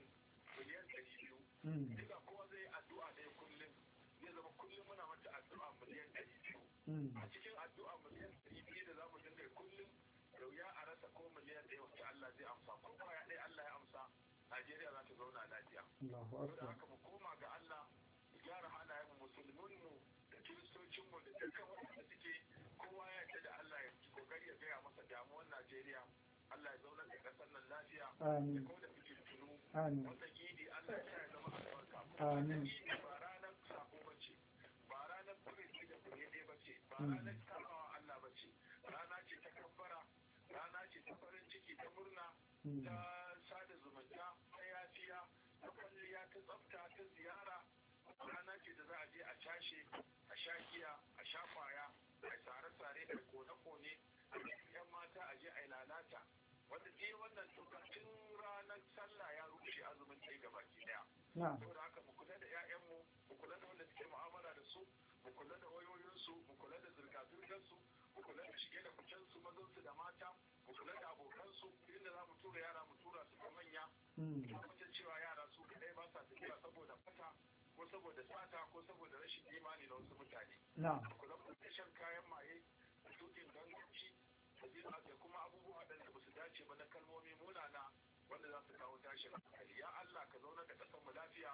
200. Duka kowa zai yi addu'a ɗaya kullum. Zai zama kullum muna mata addu'a miliyan 200. A cikin addu'a miliyan 200 da za mu dinga kullum da wuya a rasa ko miliyan 1 wacce Allah zai amsa. Ko kwaya ɗaya Allah ya amsa Najeriya za ta zauna lafiya. Saboda haka mu koma ga Allah gyara halayen musulminmu da kiristocinmu da dukkan waɗanda suke kowa ya yarda da Allah ya ci kokari ya gaya masa damuwar Najeriya Allah ya zauna da ƙasar nan lafiya ya kawo da fitintunu wannan idi Allah ya zama albarka wannan idi ba ranar sako ba ce ba ranar kureci da kurede ba ce ba ranar kamawa Allah ba ce rana ce ta kabbara rana ce ta farin ciki ta murna ta sada zumunta ta yafiya ta kwalliya ta tsafta ta ziyara rana ce da za a je a cashe a sha giya a sha kwaya a tsare-tsare a kone-kone a yan mata a je a yi lalata wanda ke wannan tun ranar sallah ya rushe azumin ɗaya ga baki daya saboda haka mu kula da 'ya'yanmu mu kula da wanda suke mu'amala da su mu kula da wayoyinsu mu kula da zirga-zirgarsu mu kula da shige da ficensu mazansu da mata mu kula da abokansu inda za mu tura yara mu tura su ga manya tabbatar cewa yara su kaɗai ba sa tafiya saboda fata ko saboda sata ko saboda rashin imani na wasu mutane. Kula da shan kayan maye da tukin ganganci da kuma abubuwa da ba su dace ba na kalmomi munana wanda za su kawo tashin hankali. Ya Allah ka zauna da ƙasar mu lafiya.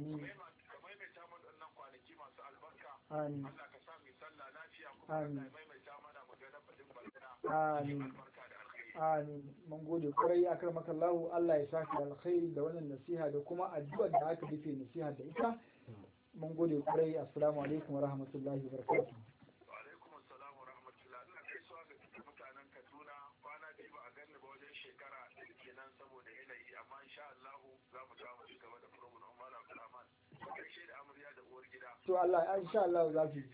Ka maimaita mana wannan kwanaki masu albarka. Allah ka sa mu sallah lafiya kuma Allah ya maimaita mana magana fadin barka. Albarka da alkhairi. Amin. Mun gode kwarai akramakallahu Allah ya saka alkhairi da wannan nasiha da kuma addu'ar da aka rufe nasiha da ita. Mun gode kwarai assalamu alaikum wa rahmatullahi wa barakatuh. Wa alaikum assalam wa rahmatullahi. Ina gaisuwa ga dukkan mutanen Kaduna kwana biyu ba a ganni ba wajen shekara ɗaya kenan saboda yanayi amma insha Allah za mu samu ci gaba da program Malam Abdulrahman. Gaishe da amarya da uwar gida. To Allah insha Allah za su ji.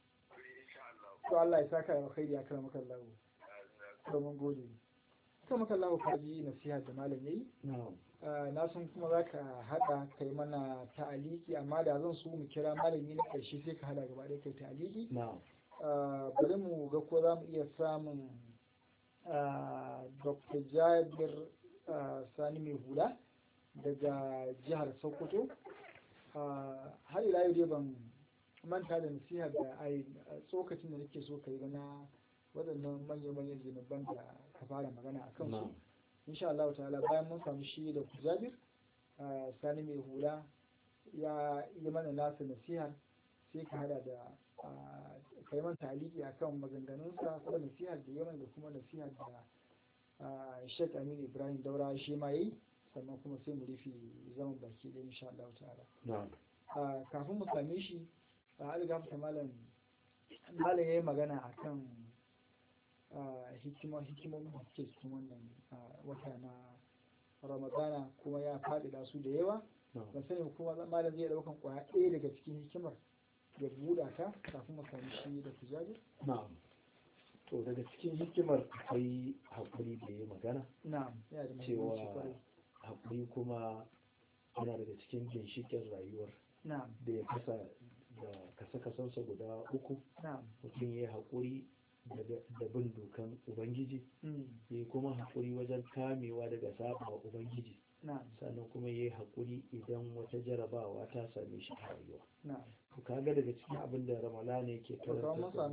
To Allah ya saka alkhairi akramakallahu. To mun gode. Akramakallahu kaji nasiha da malam yayi. Na san kuma za ka haɗa kai mana ta'aliki amma da zan so mu kira malami na ƙarshe sai ka haɗa gaba ɗaya kai ta'aliki. Bari mu ga ko za mu iya samun Dr. Jabir Sani mai hula daga jihar Sokoto har ila yau dai ban manta da nasiha da ai tsokacin da nake so kai na waɗannan manya-manyan zunuban da ka fara magana a kansu insha Allah ta'ala bayan mun samu shi da kujabir sani mai hula ya yi mana nasa nasiha sai ka hada da kai man taliki akan maganganunsa ko nasiha da yaman da kuma nasiha da Sheikh Aminu Ibrahim Daura shi ma yi sannan kuma sai mu rufe zaman baki da insha Allah ta'ala kafin mu same shi a algafta malam ya yi magana akan hikimomin da suke cikin wannan wata na Ramadana kuma ya faɗi da su da yawa ban sani kuma malam zai ɗaukan ƙwaya ɗaya daga cikin hikimar ya buɗa ta kafin mu sami shi da kujabi na'am to daga cikin hikimar akwai haƙuri da ya magana cewa haƙuri kuma yana daga cikin ginshiƙin rayuwar da ya kasa da kasa-kasansa guda uku mutum ya yi haƙuri da bin dokan ubangiji ya kuma haƙuri wajen kamewa daga saba wa ubangiji sannan kuma ya yi haƙuri idan wata jarabawa ta same shi a rayuwa to kaga daga cikin abin da ramadana yake karantar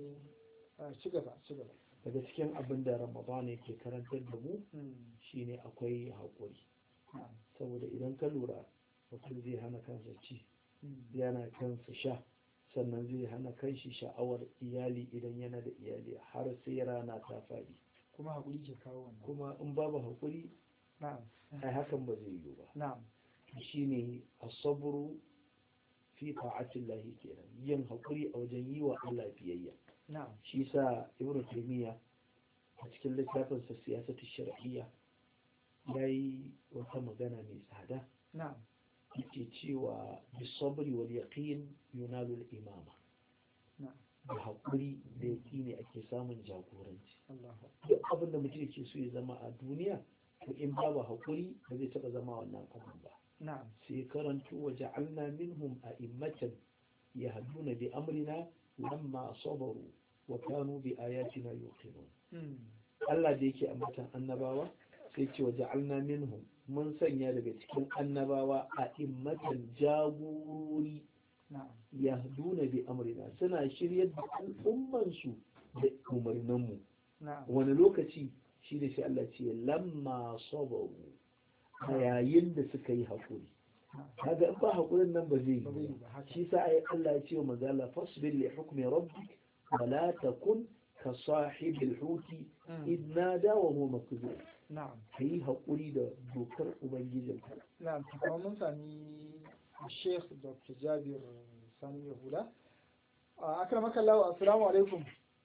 daga cikin abin da ramadana yake karantar da mu shine akwai haƙuri saboda idan ka lura mutum zai hana kansa ci yana kansa sha sannan zai hana kanshi sha'awar iyali idan yana da iyali har sai rana ta faɗi kuma haƙuri ke kawo wannan kuma in babu haƙuri ai hakan ba zai yiwu ba shine as-sabru fi ta'atillahi kenan yin haƙuri a wajen yi wa Allah biyayya shi sa Ibn Taymiyyah a cikin littafin sa siyasatu shar'iyya yayi wata magana mai tsada yake cewa bisabri wal yaqin yunalu al-imama da haƙuri da yaqini ake samun jagoranci duk abin da mutum yake so ya zama a duniya to in babu haƙuri ba zai taɓa zama wannan abin ba sai karanto wa ja'alna minhum a'immatan yahduna bi amrina lamma sabaru wa kanu bi ayatina yuqinun Allah da yake ambatan annabawa sai ce wa ja'alna minhum mun sanya daga cikin annabawa a immatan jagorori yahduna bi amrina suna shiryar da al'ummansu da umarninmu wani lokaci shi da shi Allah ce lamma sabaru a yayin da suka yi haƙuri kaga in ba haƙurin nan ba zai yi shi sa ai Allah ya ce wa manzo Allah fasbir li hukmi rabbik wa la takun ka sahibil huti id nada wa huwa makzub na'am kai haƙuri da dokar ubangijinka na'am kuma mun sami Sheikh Dr. Jabir Sani Yahuda akramaka Allah assalamu alaikum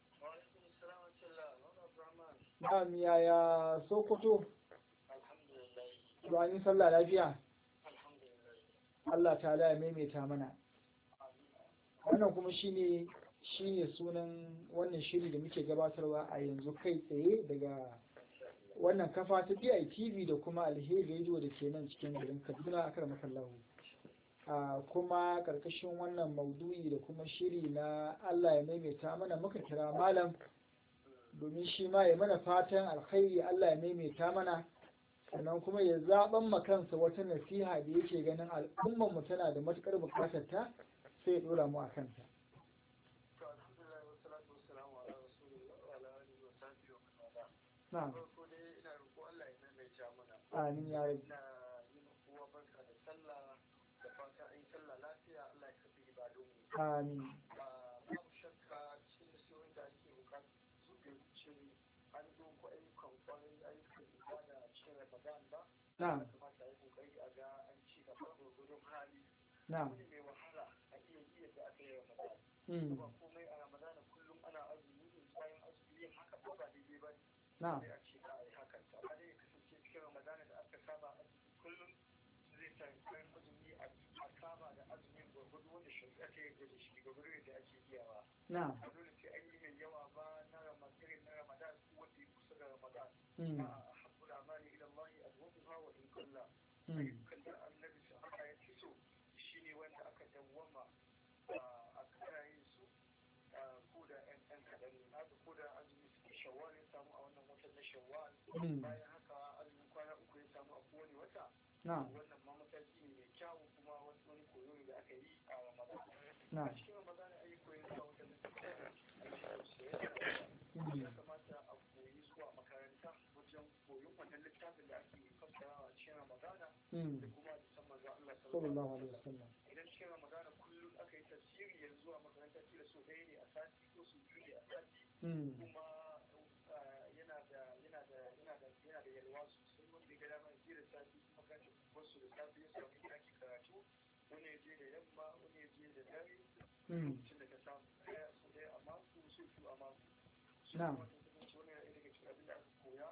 na'am yaya Sokoto to an yi sallah lafiya Allah ta'ala ya maimaita mana wannan kuma shine sunan wannan shiri da muke gabatarwa a yanzu kai tsaye daga wannan kafa ta BITV da kuma Alheri Radio da ke nan cikin garin Kaduna akramaka Allah kuma karkashin wannan maudu'i da kuma shiri na Allah ya maimaita mana muka kira malam domin shi ma ya mana fatan alkhairi Allah ya maimaita mana sannan kuma ya zaɓan ma kansa wata nasiha da yake ganin al'ummar mu tana da matukar bukatar ta sai ya dora mu a kanta. Na'am. Amin ya rabbi. Amin. Na'am. Na'am. Na'am. Na'am. bayan haka azumin kwana uku ya samu a kowane wata wannan ma mataki ne mai kyawu kuma wani koyo na a cikin Ramadan ai koyi zuwa wata littafi ya kamata a koyi zuwa makaranta wajen koyon wannan littafin da ake fassarawa a cikin Ramadan da kuma hadisan manzo Allah sallallahu alaihi wasallam. idan cikin Ramadan kullum aka yi tafsiri yanzu zuwa makaranta kila so ɗaya ne a sati ko so biyu ne a sati kuma yana da yalwa sosai wanda ya dama je da safi kuma kan wasu da safi ya samu inda ake karatu wani ya je da yamma wani ya je da dare lokacin da ka samu ɗaya so ɗaya a mako so biyu a mako wani ya daga cikin abin da aka koya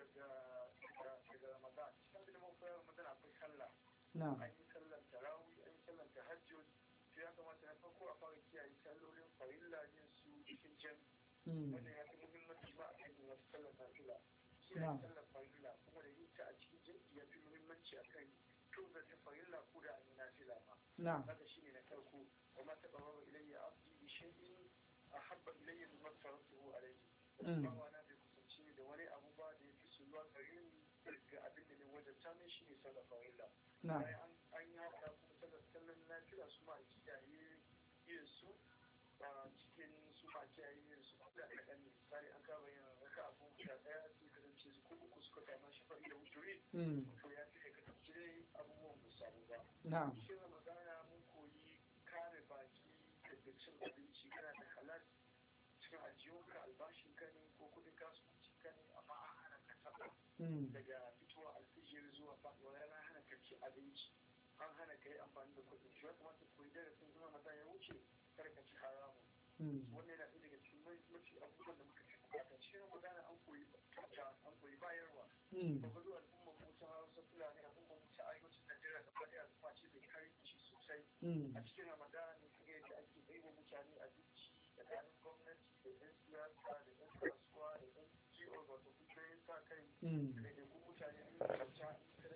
daga Ramadan cikin abin da mun koya Ramadan akwai sallah an yi sallar tarawih an yi sallar tahajjud sai ya kamata na farko a fara kiyaye sallolin farilla yin su cikin jami'i wannan ya fi muhimmanci ba a kan yin wasu sallar nafila kiyaye sallar farilla kuma da yin ta a cikin jami'i ya fi muhimmanci a kan tuzar ta farilla ko da an yi nafila ma haka shi ne na farko wa ma taɓa rawa ilayya abdi bi shay'in ahabba ilayya mimma faratuhu alayhi bawa na bai kusance da wani abu ba da ya fi soyuwa gare ni daga abin da ne wajen tamin shi ne sallar farilla bayan an yi haka kuma sallar nafila su ma kiyaye yin su cikin su ma kiyaye yin su da kaɗan ne misali an kama yin raka abu guda ɗaya sai kasance su ko uku suka kama shi faɗi da wuturi to ya fi ya kasance dai abubuwan mu samu ba shi ramadana mun koyi kare baki daga cin abinci kana da halal cikin ajiyonka albashin ka ne ko kuɗin kasuwanci ka ne amma an hana ka taɓa daga fitowa alfijir zuwa faɗuwa rana hana ka ci abinci an hana ka yi amfani da kuɗin shi ya kamata koyi darasin zuwa mata ya wuce kar ka ci haramun wannan yana ɗaya daga cikin mafi abubuwan da muka fi bukata shi ne magana an koyi kyauta an koyi bayarwa ba zuwa al'ummar mu ta hausa fulani al'ummar mu ta arewacin najeriya da faɗi al'umma ce mai karinci sosai a cikin ramadan ne kaga yadda ake bai wa mutane abinci da ɗanin gwamnati da yan siyasa da yan kasuwa da yan GO wato kungiyoyin sa kai da ɗaiɗaikun mutane ne kyauta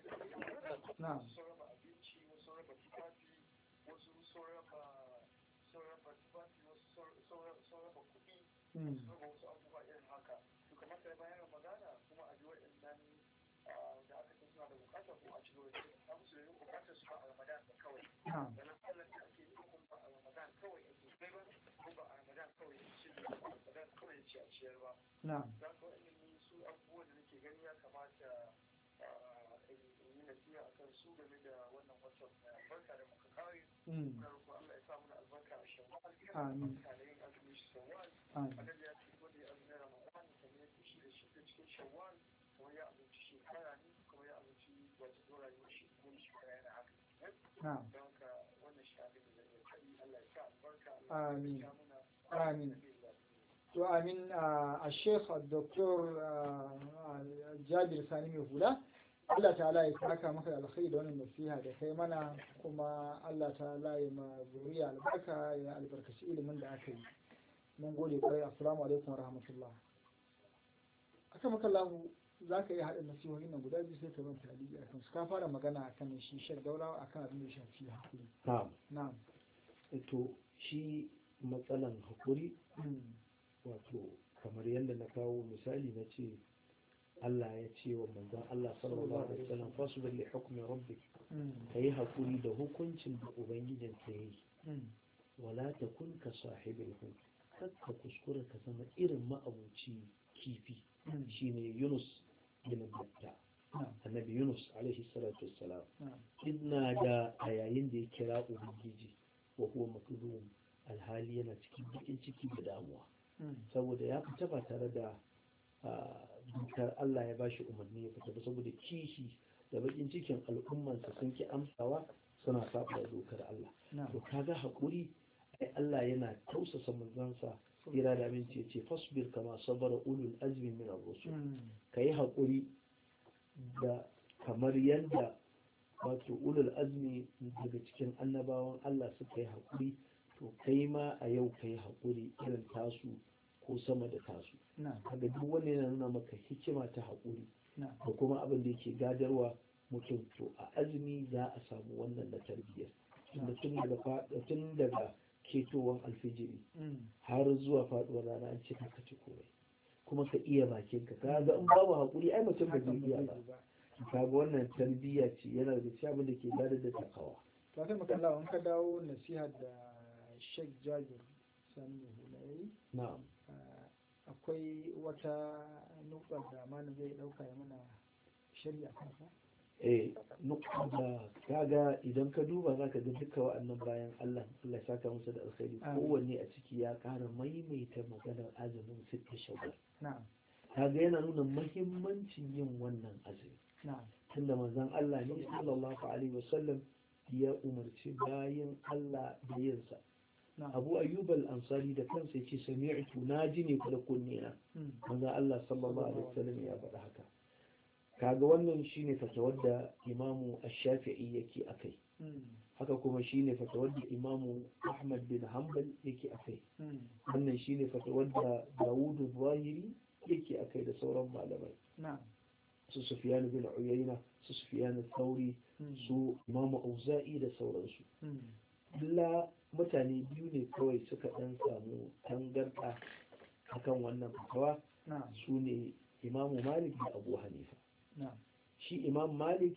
sun raba abinci wasu raba tufafi wasu sun raba tufafi wasu sun raba kuɗi wasu raba wasu abubuwa irin haka to kamar sai bayan ramadana kuma a ji waɗannan da aka ce suna da bukata kuma a ci gaba da ta musu da bukatar su ba a ramadan ba kawai sannan sallar da ake yi kuma ba a ramadan kawai ake kai ba ko ba a ramadan kawai ya ci ba a ramadan kawai ya ci a ciyar ba za ka waɗannan su abubuwan da nake gani ya kamata yi nasiha a kan su game da wannan watan albarka da muka kare na roƙo Allah ya sa mana albarka a shawwal albarka da yin azumi shawwal annabi ya ce wanda ya azumi ramadan kamar yadda shi da shi cikin shawwal kuma ya azumci shekara ne kuma ya azumci wata dorayewar shi kuma shekara yana haka don ka wannan shi abin da zai faɗi Allah ya sa albarka Allah ya sa muna amin to amin a Sheikh Dr. Jabir Sani mai hula Allah ta'ala ya saka maka da alkhairi da wannan nasiha da kai mana kuma Allah ta'ala ya ma zuriya albarka ya albarkaci ilimin da aka yi mun gode kwarai assalamu alaikum wa rahmatullah aka maka lahu za ka iya haɗa nasihohin nan guda biyu sai ka ban talibi akan su ka fara magana akan shi shek daura akan abin da ya shafi hakuri na'am to shi matsalan hakuri wato kamar yadda na kawo misali na ce Allah ya ce wa manzon Allah sallallahu alaihi wasallam fasbir li hukmi rabbik kai hakuri da hukuncin da ubangijin ka yi wala takun ka sahibul hut ka kuskura ka zama irin ma'abuci kifi shine Yunus bin Batta annabi Yunus alaihi salatu wassalam idna da a yayin da ya kira ubangiji wa huwa makdum alhali yana cikin bakin ciki da damuwa saboda ya fita ba tare da dukar Allah ya bashi umarni ya fita ba saboda kishi da bakin cikin al'ummansa sun ki amsawa suna saba da dokar Allah to kaga hakuri ai Allah yana tausasa manzansa ira da aminci yace fasbir kama sabara ulul azmi min ar-rusul kai hakuri da kamar yadda wato ulul azmi daga cikin annabawan Allah suka yi hakuri to kai ma a yau kai hakuri irin tasu ko sama da tasu kaga duk wanda yana nuna maka hikima ta haƙuri da kuma abin da yake gadarwa mutum to a azumi za a samu wannan da tarbiyyar tun daga ketowar alfijiri har zuwa faduwar rana an ce ka ci komai kuma ka iya bakin ka kaga in babu haƙuri ai mutum ba zai iya ba kaga wannan tarbiyya ce yana da cikin abin da ke gadar da takawa to sai maka Allah in ka dawo nasiha da Sheikh Jabir Sani Hulayi na'am akwai wata nukar da malam zai dauka ya mana shari'a kansa nukta da kaga idan ka duba za ka ga duka wa'annan bayan Allah ya saka musu da alkhairi kowanne a ciki ya ƙara maimaita maganar azumin sitta shawwal kaga yana nuna muhimmancin yin wannan azumi tunda manzon Allah ne sallallahu alaihi wasallam ya umarci bayan Allah da yinsa Abu Ayyub al-Ansari da kansa yace sami'tu naji ne da kunnena manzon Allah sallallahu alaihi wasallam ya faɗa haka kaga wannan shine fatawar da Imam Ash-Shafi'i yake akai haka kuma shine fatawar da Imam Ahmad bin Hanbal yake akai wannan shine fatawar da Dawud al-Zahiri yake akai da sauran malamai su Sufyan bin Uyayna su Sufyan al-Thawri su Imam Auza'i da sauransu illa mutane biyu ne kawai suka dan samu tangarda akan wannan fatawa su ne Imam Malik da Abu Hanifa shi Imam Malik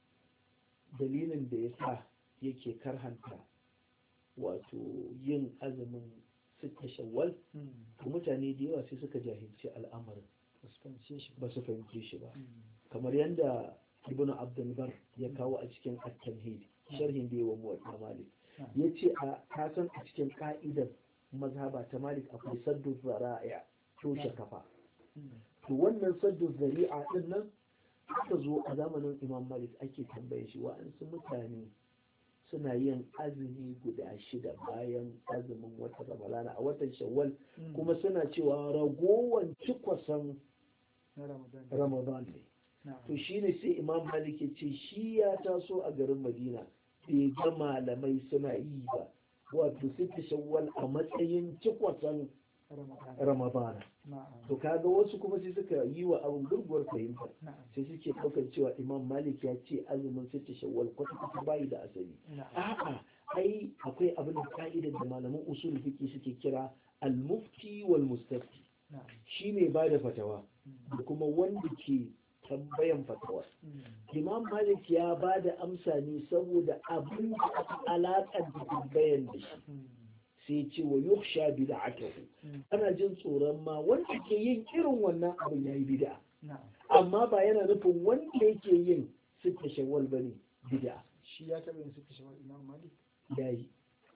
dalilin da ya sa yake karhanta wato yin azumin sitta shawwal mutane da yawa sai suka jahilci al'amarin ba su fahimce shi ba kamar yadda Ibn Abdul Bar ya kawo a cikin at-Tamhid sharhin da yawa Muwatta Malik yace a kasan a cikin ka'idar mazhaba ta Malik akwai saddu zara'a toshe kafa to wannan saddu zari'a din nan aka zo a zamanin Imam Malik ake tambaye shi wa'ansu mutane suna yin azumi guda 6 bayan azumin wata Ramadana a watan Shawwal kuma suna cewa ragowan cikwasan Ramadan ne to shine sai Imam Malik ya ce shi ya taso a garin Madina bai ga malamai suna yi ba wato sitta Shawwal a matsayin cikwasan Ramadana to kaga wasu kuma sai suka yi wa abin gurguwar fahimta sai suke ɗaukar cewa Imam Malik ya ce azumin sitta Shawwal kwata-kwata bayi da asali a'a ai akwai abin da ka'idar da malaman usul fiqi suke kira al-mufti wal mustafti shine ba da fatawa da kuma wanda ke tambayan fatawa Imam Malik ya ba da amsa ne saboda abin da aka alaƙar da tambayan da shi sai ce wa yukhsha bid'atuhu ana jin tsoron ma wanda ke yin irin wannan abin yayi bid'a amma ba yana nufin wanda yake yin sitta Shawwal bane bid'a shi ya taɓa yin sitta Shawwal Imam Malik yayi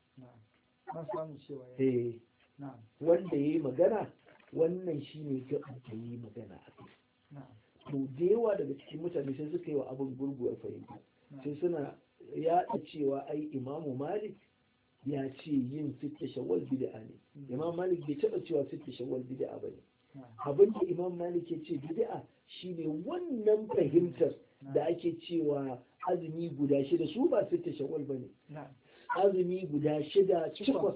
na samu cewa wanda yayi magana wannan shine ga aka yi magana a kai to da yawa daga cikin mutane sai suka yi wa abin gurguwar fahimta sai suna yaɗa cewa ai Imam Malik ya ce yin sitta Shawwal bid'a ne Imam Malik bai taɓa cewa sitta Shawwal bid'a bane abin da Imam Malik ya ce bid'a shine wannan fahimtar da ake cewa azumi guda 6 su ba sitta Shawwal bane azumi guda 6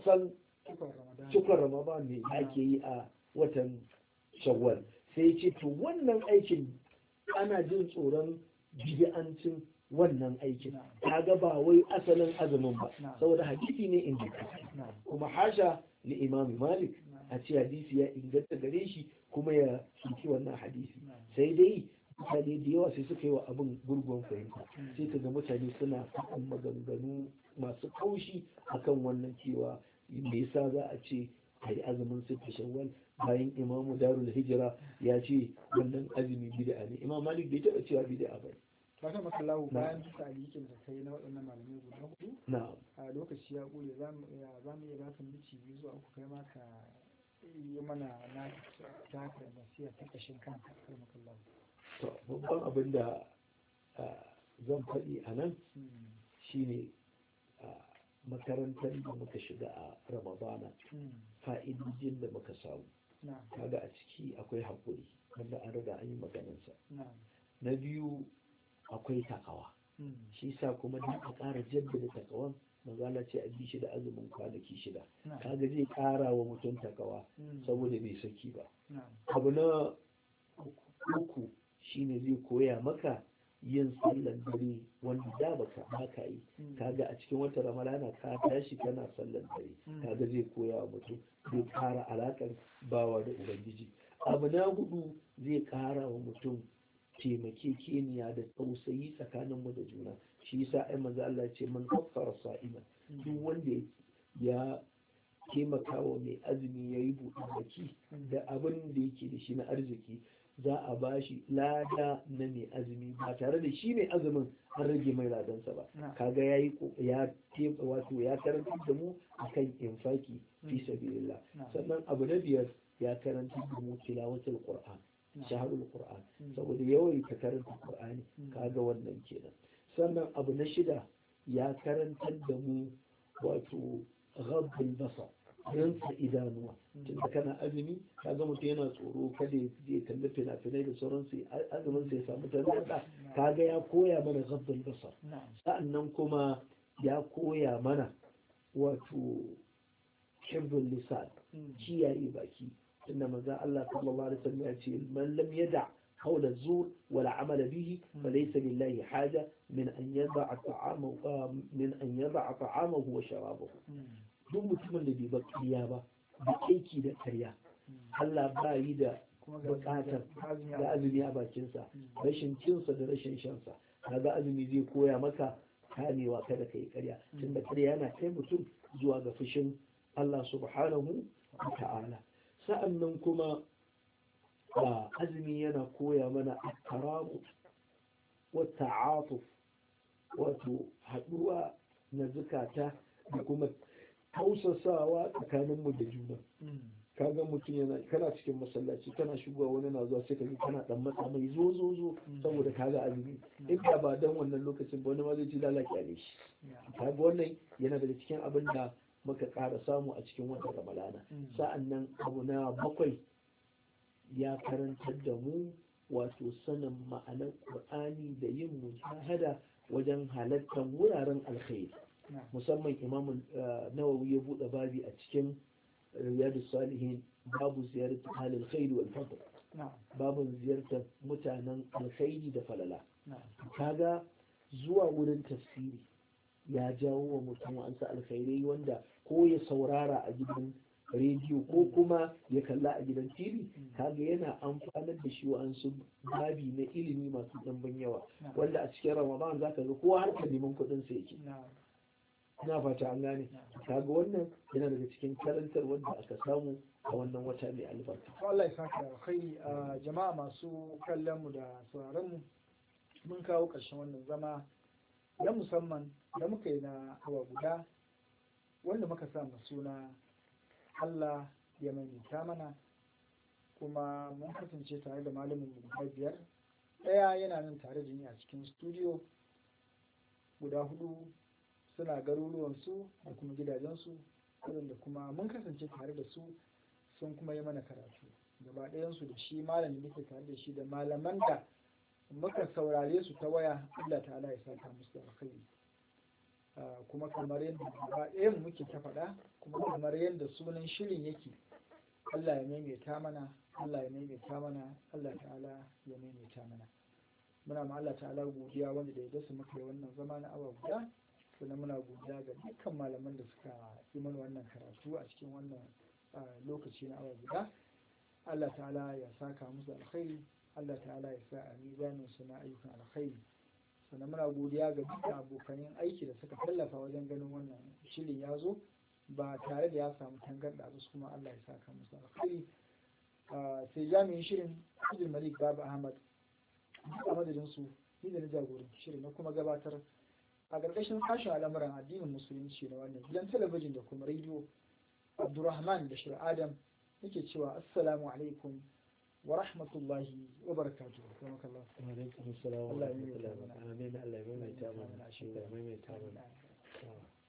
cikon Ramadan ne ake yi a watan Shawwal sai ce to wannan aikin ana jin tsoron bid'ancin wannan aikin kaga ba wai asalin azumin ba saboda hadisi ne inganta kuma hasha li Imam Malik a ce hadisi ya inganta gare shi kuma ya soki wannan hadisi sai dai mutane da yawa sai suka yi wa abin gurgun fahimta sai ka ga mutane suna faɗin maganganu masu kaushi akan wannan cewa me yasa za a ce ai azumin sitta Shawwal bayan Imamu Darul Hijra ya ce wannan azumi bid'a ne Imam Malik bai taɓa cewa bid'a ba wata makallahu bayan duka alikin da kai na waɗannan malamai guda hudu a lokaci ya ƙure za mu iya baka minti 2 zuwa 3 kai ma ka yi mana na ta haka nasiya ta ƙashin kanka kai makallahu to babban abin da zan faɗi a nan shine makarantar da muka shiga a Ramadana fa'idojin da muka samu kaga a ciki akwai haƙuri wanda an riga an yi maganansa na biyu akwai takawa shi sa kuma da a ƙara jaddada takawan magana ce a bi shi da azumin kwanaki 6 kaga zai ƙara wa mutum takawa saboda bai saki ba abu na uku shine zai koya maka yin sallan dare wanda da baka yi kaga a cikin wata ramadana ka tashi kana sallan dare kaga zai koya wa mutum zai ƙara alaƙar bawa da ubangiji abu na 4 zai ƙara wa mutum taimakekeniya da tausayi tsakaninmu da juna shi yasa ai manzo Allah ce man kaffara sa'ima duk wanda ya taimakawa mai azumi ya yi buɗe baki da abin da yake da shi na arziki za a ba shi lada na mai azumi ba tare da shi mai azumin an rage mai ladansa ba kaga ya karanta da mu akan infaki fi sabilillah. sannan abu na biyar ya karanta da mu tilawatul qur'an shahrul qur'an saboda yawan ka karanta qur'ani kaga wannan kenan. sannan abu na shida ya karanta da mu wato ghaddul basar rinsa idanuwa tunda kana azumi kaga mutum yana tsoro kada ya kalli fina-finai da sauransu azumin sai ya samu tangarda kaga ya koya mana ghaddul basar. sa'annan kuma ya koya mana wato hifdhul lisan kiyaye baki tunda manzo Allah sallallahu alaihi wasallam ya ce man lam yada قول الزور ولا عمل به فليس لله حاجة من أن يضع طعامه وشرابه. duk mutumin da bai bar ƙarya ba da aiki da ƙarya Allah ba yi da buƙatar da azumi a bakinsa rashin cinsa da rashin shansa kaga azumi zai koya maka kamewa kada ka yi ƙarya tunda ƙarya yana kai mutum zuwa ga fushin Allah subhanahu wa ta'ala. sa'annan kuma azumi yana koya mana at-taramu wa ta'atuf wato haɗuwa na zukata da kuma tausasawa tsakaninmu da juna. kaga mutum kana cikin masallaci kana shigowa wani na zuwa sai ka ji kana dan matsa mai zo saboda kaga azumi in ba dan wannan lokacin ba wani ma zai ci lalaki ne shi kaga wannan yana daga cikin abin da muka ƙara samu a cikin watan Ramadana. sa'annan abu na bakwai ya karantar da mu wato sanin ma'anar Qur'ani da yin mujahada wajen halartar wuraren alkhairi musamman Imam Nawawi ya buɗe babi a cikin Riyadus Salihin babu ziyartar ahlul khair wal fadl babu ziyartar mutanen alkhairi da falala. kaga zuwa wurin tafsiri ya jawo wa mutum wa'ansu alkhairai wanda ko ya saurara a gidan rediyo ko kuma ya kalla a gidan tv kaga yana amfanar da shi wa'ansu babi na ilimi masu ɗanban yawa wanda a cikin Ramadan zaka ga kowa harkar neman kuɗin sa yake. ina fata an gane kaga wannan yana daga cikin karantar wanda aka samu a wannan wata mai albarka. Allah ya saka alkhairi a jama'a masu kallon mu da sauraron mu mun kawo ƙarshen wannan zama na musamman da muka yi na awa guda wanda muka sa mu suna Allah ya maimaita mana, kuma mun kasance tare da malamin mu guda biyar. Ɗaya yana nan tare da ni a cikin studio, guda hudu suna garuruwansu da kuma gidajensu, waɗanda kuma mun kasance tare da su sun kuma yi mana karatu gaba ɗayansu da shi malamin da ke tare da shi da malaman da muka saurare su ta waya. Allah ta'ala ya saka musu alkhairi. Kuma kamar yadda gaba ɗayan muke ta faɗa, kuma kamar yadda sunan shirin yake, Allah ya maimaita mana, Allah ya maimaita mana, Allah ta'ala ya maimaita mana. Muna ma Allah ta'ala godiya wanda da ya dasa muka yi wannan zama na awa guda, sannan muna godiya ga dukkan malaman da suka yi mana wannan karatu a cikin wannan lokaci na awa guda. Allah ta'ala ya saka musu alkhairi, Allah ta'ala ya sa a mizanin su na ayyukan alkhairi. Sannan muna godiya ga dukkan abokanin aiki da suka tallafa wajen ganin wannan shirin ya zo ba tare da ya samu tangarɗa ba, kuma Allah ya saka musu alkhairi. Sai jami'in shirin Abdul Malik Baba Ahmad, a madadin su ni da na jagoranci shirin na kuma gabatar a ƙarƙashin sashen al'amuran addinin musulunci na wannan gidan talabijin da kuma rediyo, Abdurrahman Bashir Adam, nake cewa assalamu alaikum wa rahmatullahi wa barakatuh. Wa alaikum assalam wa rahmatullahi wa barakatuh. Amin. Allah ya maimaita mana.